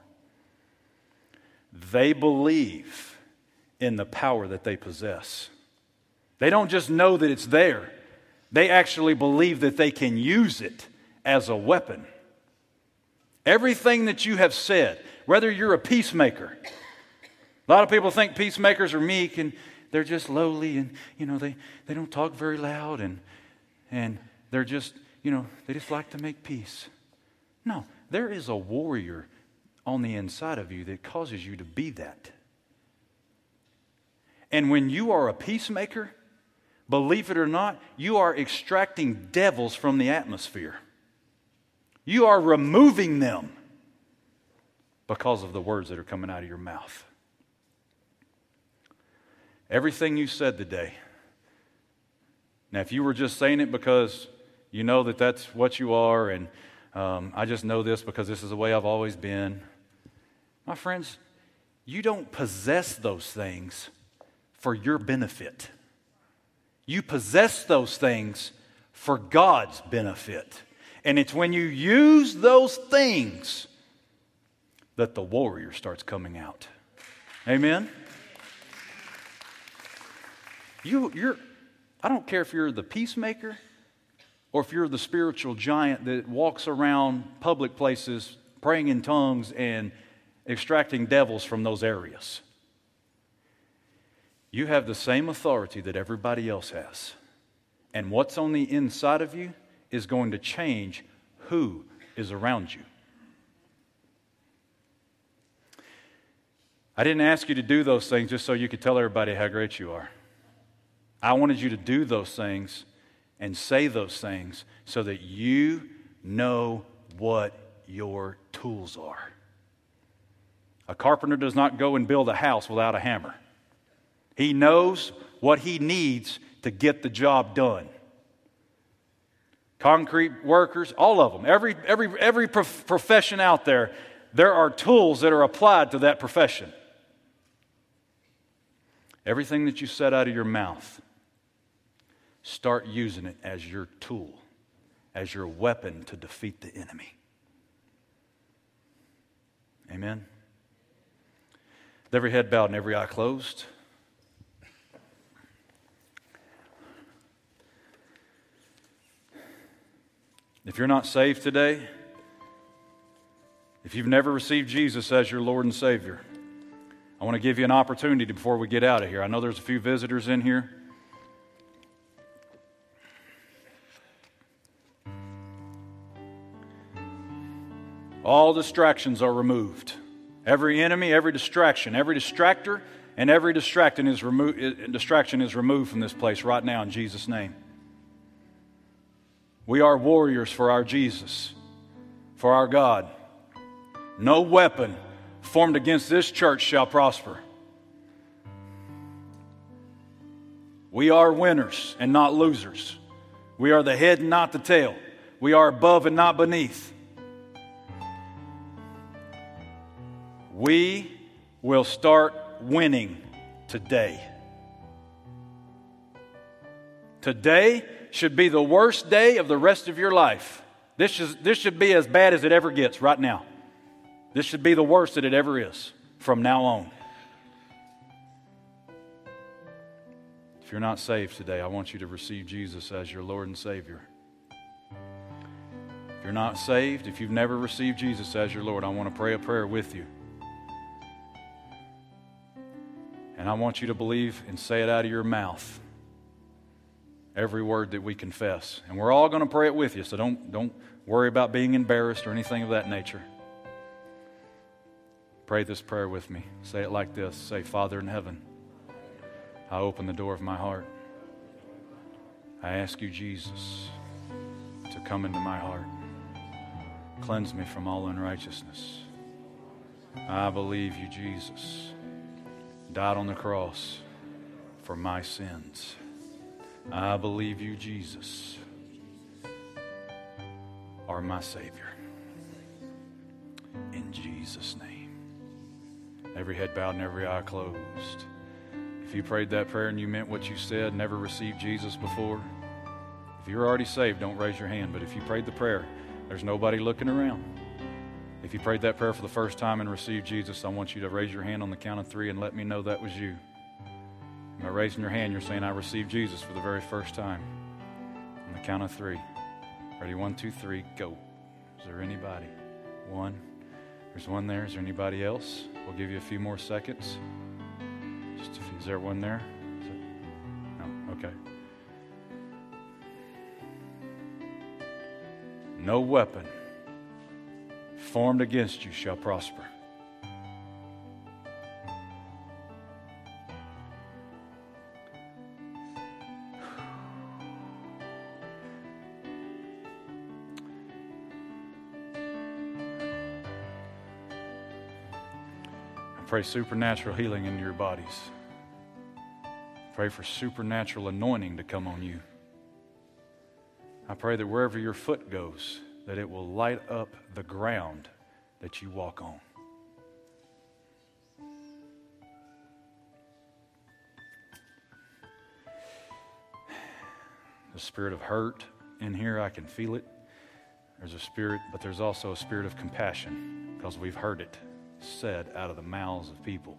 They believe in the power that they possess. They don't just know that it's there. They actually believe that they can use it as a weapon. Everything that you have said, whether you're a peacemaker. A lot of people think peacemakers are meek and they're just lowly and, they don't talk very loud and they're just, they just like to make peace. No, there is a warrior on the inside of you that causes you to be that. And when you are a peacemaker, believe it or not, you are extracting devils from the atmosphere. You are removing them because of the words that are coming out of your mouth. Everything you said today. Now, if you were just saying it because you know that that's what you are and I just know this because this is the way I've always been. My friends, you don't possess those things for your benefit. You possess those things for God's benefit. And it's when you use those things that the warrior starts coming out. Amen? I don't care if you're the peacemaker or if you're the spiritual giant that walks around public places praying in tongues and extracting devils from those areas. You have the same authority that everybody else has. And what's on the inside of you is going to change who is around you. I didn't ask you to do those things just so you could tell everybody how great you are. I wanted you to do those things and say those things so that you know what your tools are. A carpenter does not go and build a house without a hammer. He knows what he needs to get the job done. Concrete workers, all of them, every profession out there, there are tools that are applied to that profession. Everything that you said out of your mouth, start using it as your tool, as your weapon to defeat the enemy. Amen? With every head bowed and every eye closed. If you're not saved today, if you've never received Jesus as your Lord and Savior, I want to give you an opportunity before we get out of here. I know there's a few visitors in here. All distractions are removed. Every enemy, every distraction, every distractor, and every distraction is removed from this place right now in Jesus' name. We are warriors for our Jesus, for our God. No weapon formed against this church shall prosper. We are winners and not losers. We are the head and not the tail. We are above and not beneath. We will start winning today. Today should be the worst day of the rest of your life. This should be as bad as it ever gets right now. This should be the worst that it ever is from now on. If you're not saved today, I want you to receive Jesus as your Lord and Savior. If you're not saved, if you've never received Jesus as your Lord, I want to pray a prayer with you. And I want you to believe and say it out of your mouth. Every word that we confess. And we're all going to pray it with you, so don't worry about being embarrassed or anything of that nature. Pray this prayer with me. Say it like this. Say, Father in heaven, I open the door of my heart. I ask you, Jesus, to come into my heart. Cleanse me from all unrighteousness. I believe you, Jesus, died on the cross for my sins. I believe you, Jesus, are my Savior. In Jesus' name. Every head bowed and every eye closed. If you prayed that prayer and you meant what you said, never received Jesus before, if you're already saved, don't raise your hand. But if you prayed the prayer, there's nobody looking around. If you prayed that prayer for the first time and received Jesus, I want you to raise your hand on the count of 3 and let me know that was you. By raising your hand, you're saying, I received Jesus for the very first time. On the count of 3. Ready? 1, 2, 3, go. Is there anybody? 1. There's one there. Is there anybody else? We'll give you a few more seconds. Just a few. Is there one there? No? Okay. No weapon formed against you shall prosper. Pray supernatural healing into your bodies. Pray for supernatural anointing to come on you. I pray that wherever your foot goes, that it will light up the ground that you walk on. The spirit of hurt in here, I can feel it. There's a spirit, but there's also a spirit of compassion because we've heard it said out of the mouths of people.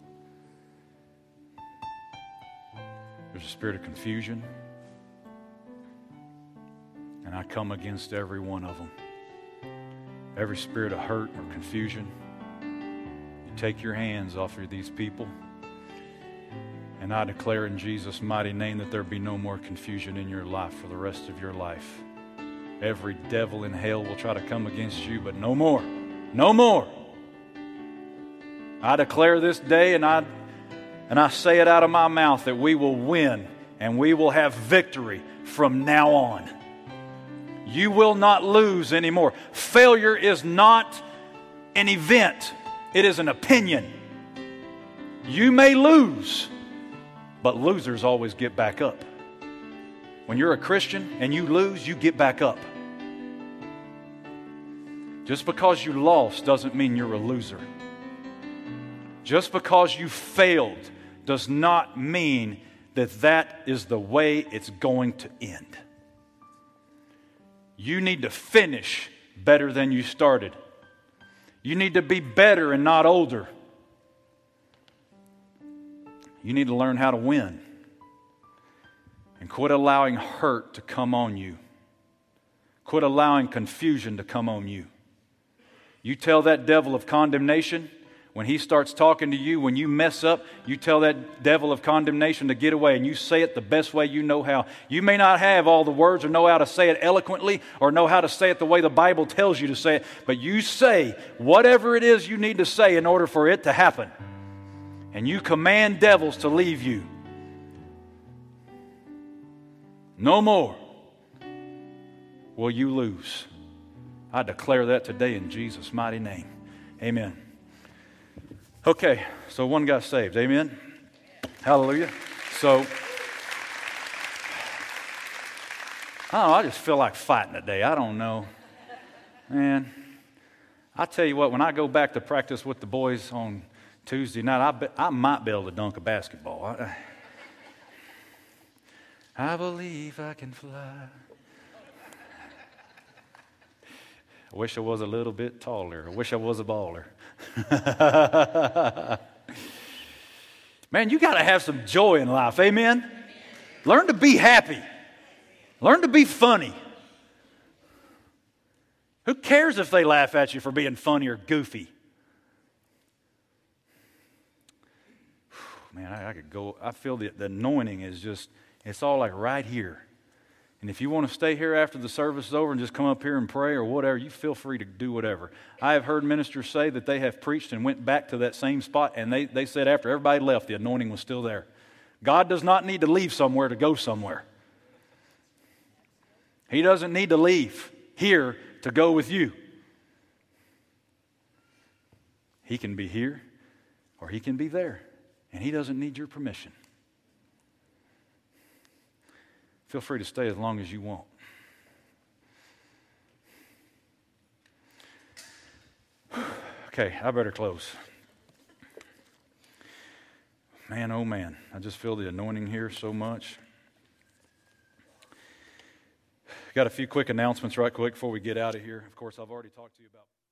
There's a spirit of confusion, and I come against every one of them. Every spirit of hurt or confusion, you take your hands off of these people, and I declare in Jesus' mighty name that there be no more confusion in your life for the rest of your life. Every devil in hell will try to come against you, but no more. No more. I declare this day, and I say it out of my mouth, that we will win and we will have victory from now on. You will not lose anymore. Failure is not an event. It is an opinion. You may lose, but losers always get back up. When you're a Christian and you lose, you get back up. Just because you lost doesn't mean you're a loser. Just because you failed does not mean that that is the way it's going to end. You need to finish better than you started. You need to be better and not older. You need to learn how to win. And quit allowing hurt to come on you. Quit allowing confusion to come on you. You tell that devil of condemnation, When he starts talking to you, when you mess up, you tell that devil of condemnation to get away, and you say it the best way you know how. You may not have all the words or know how to say it eloquently or know how to say it the way the Bible tells you to say it, but you say whatever it is you need to say in order for it to happen. And you command devils to leave you. No more will you lose. I declare that today in Jesus' mighty name. Amen. Okay, so one got saved. Amen. Hallelujah. So, I just feel like fighting today. I don't know. Man, I tell you what, when I go back to practice with the boys on Tuesday night, I might be able to dunk a basketball. I believe I can fly. I wish I was a little bit taller. I wish I was a baller. Man, you got to have some joy in life. Amen? Learn to be happy. Learn to be funny. Who cares if they laugh at you for being funny or goofy? Man, I could go. I feel the anointing is just, it's all like right here. And if you want to stay here after the service is over and just come up here and pray or whatever, you feel free to do whatever. I have heard ministers say that they have preached and went back to that same spot, and they said after everybody left, the anointing was still there. God does not need to leave somewhere to go somewhere. He doesn't need to leave here to go with you. He can be here or he can be there, and he doesn't need your permission. Feel free to stay as long as you want. Okay, I better close. Man, oh man, I just feel the anointing here so much. Got a few quick announcements right quick before we get out of here. Of course, I've already talked to you about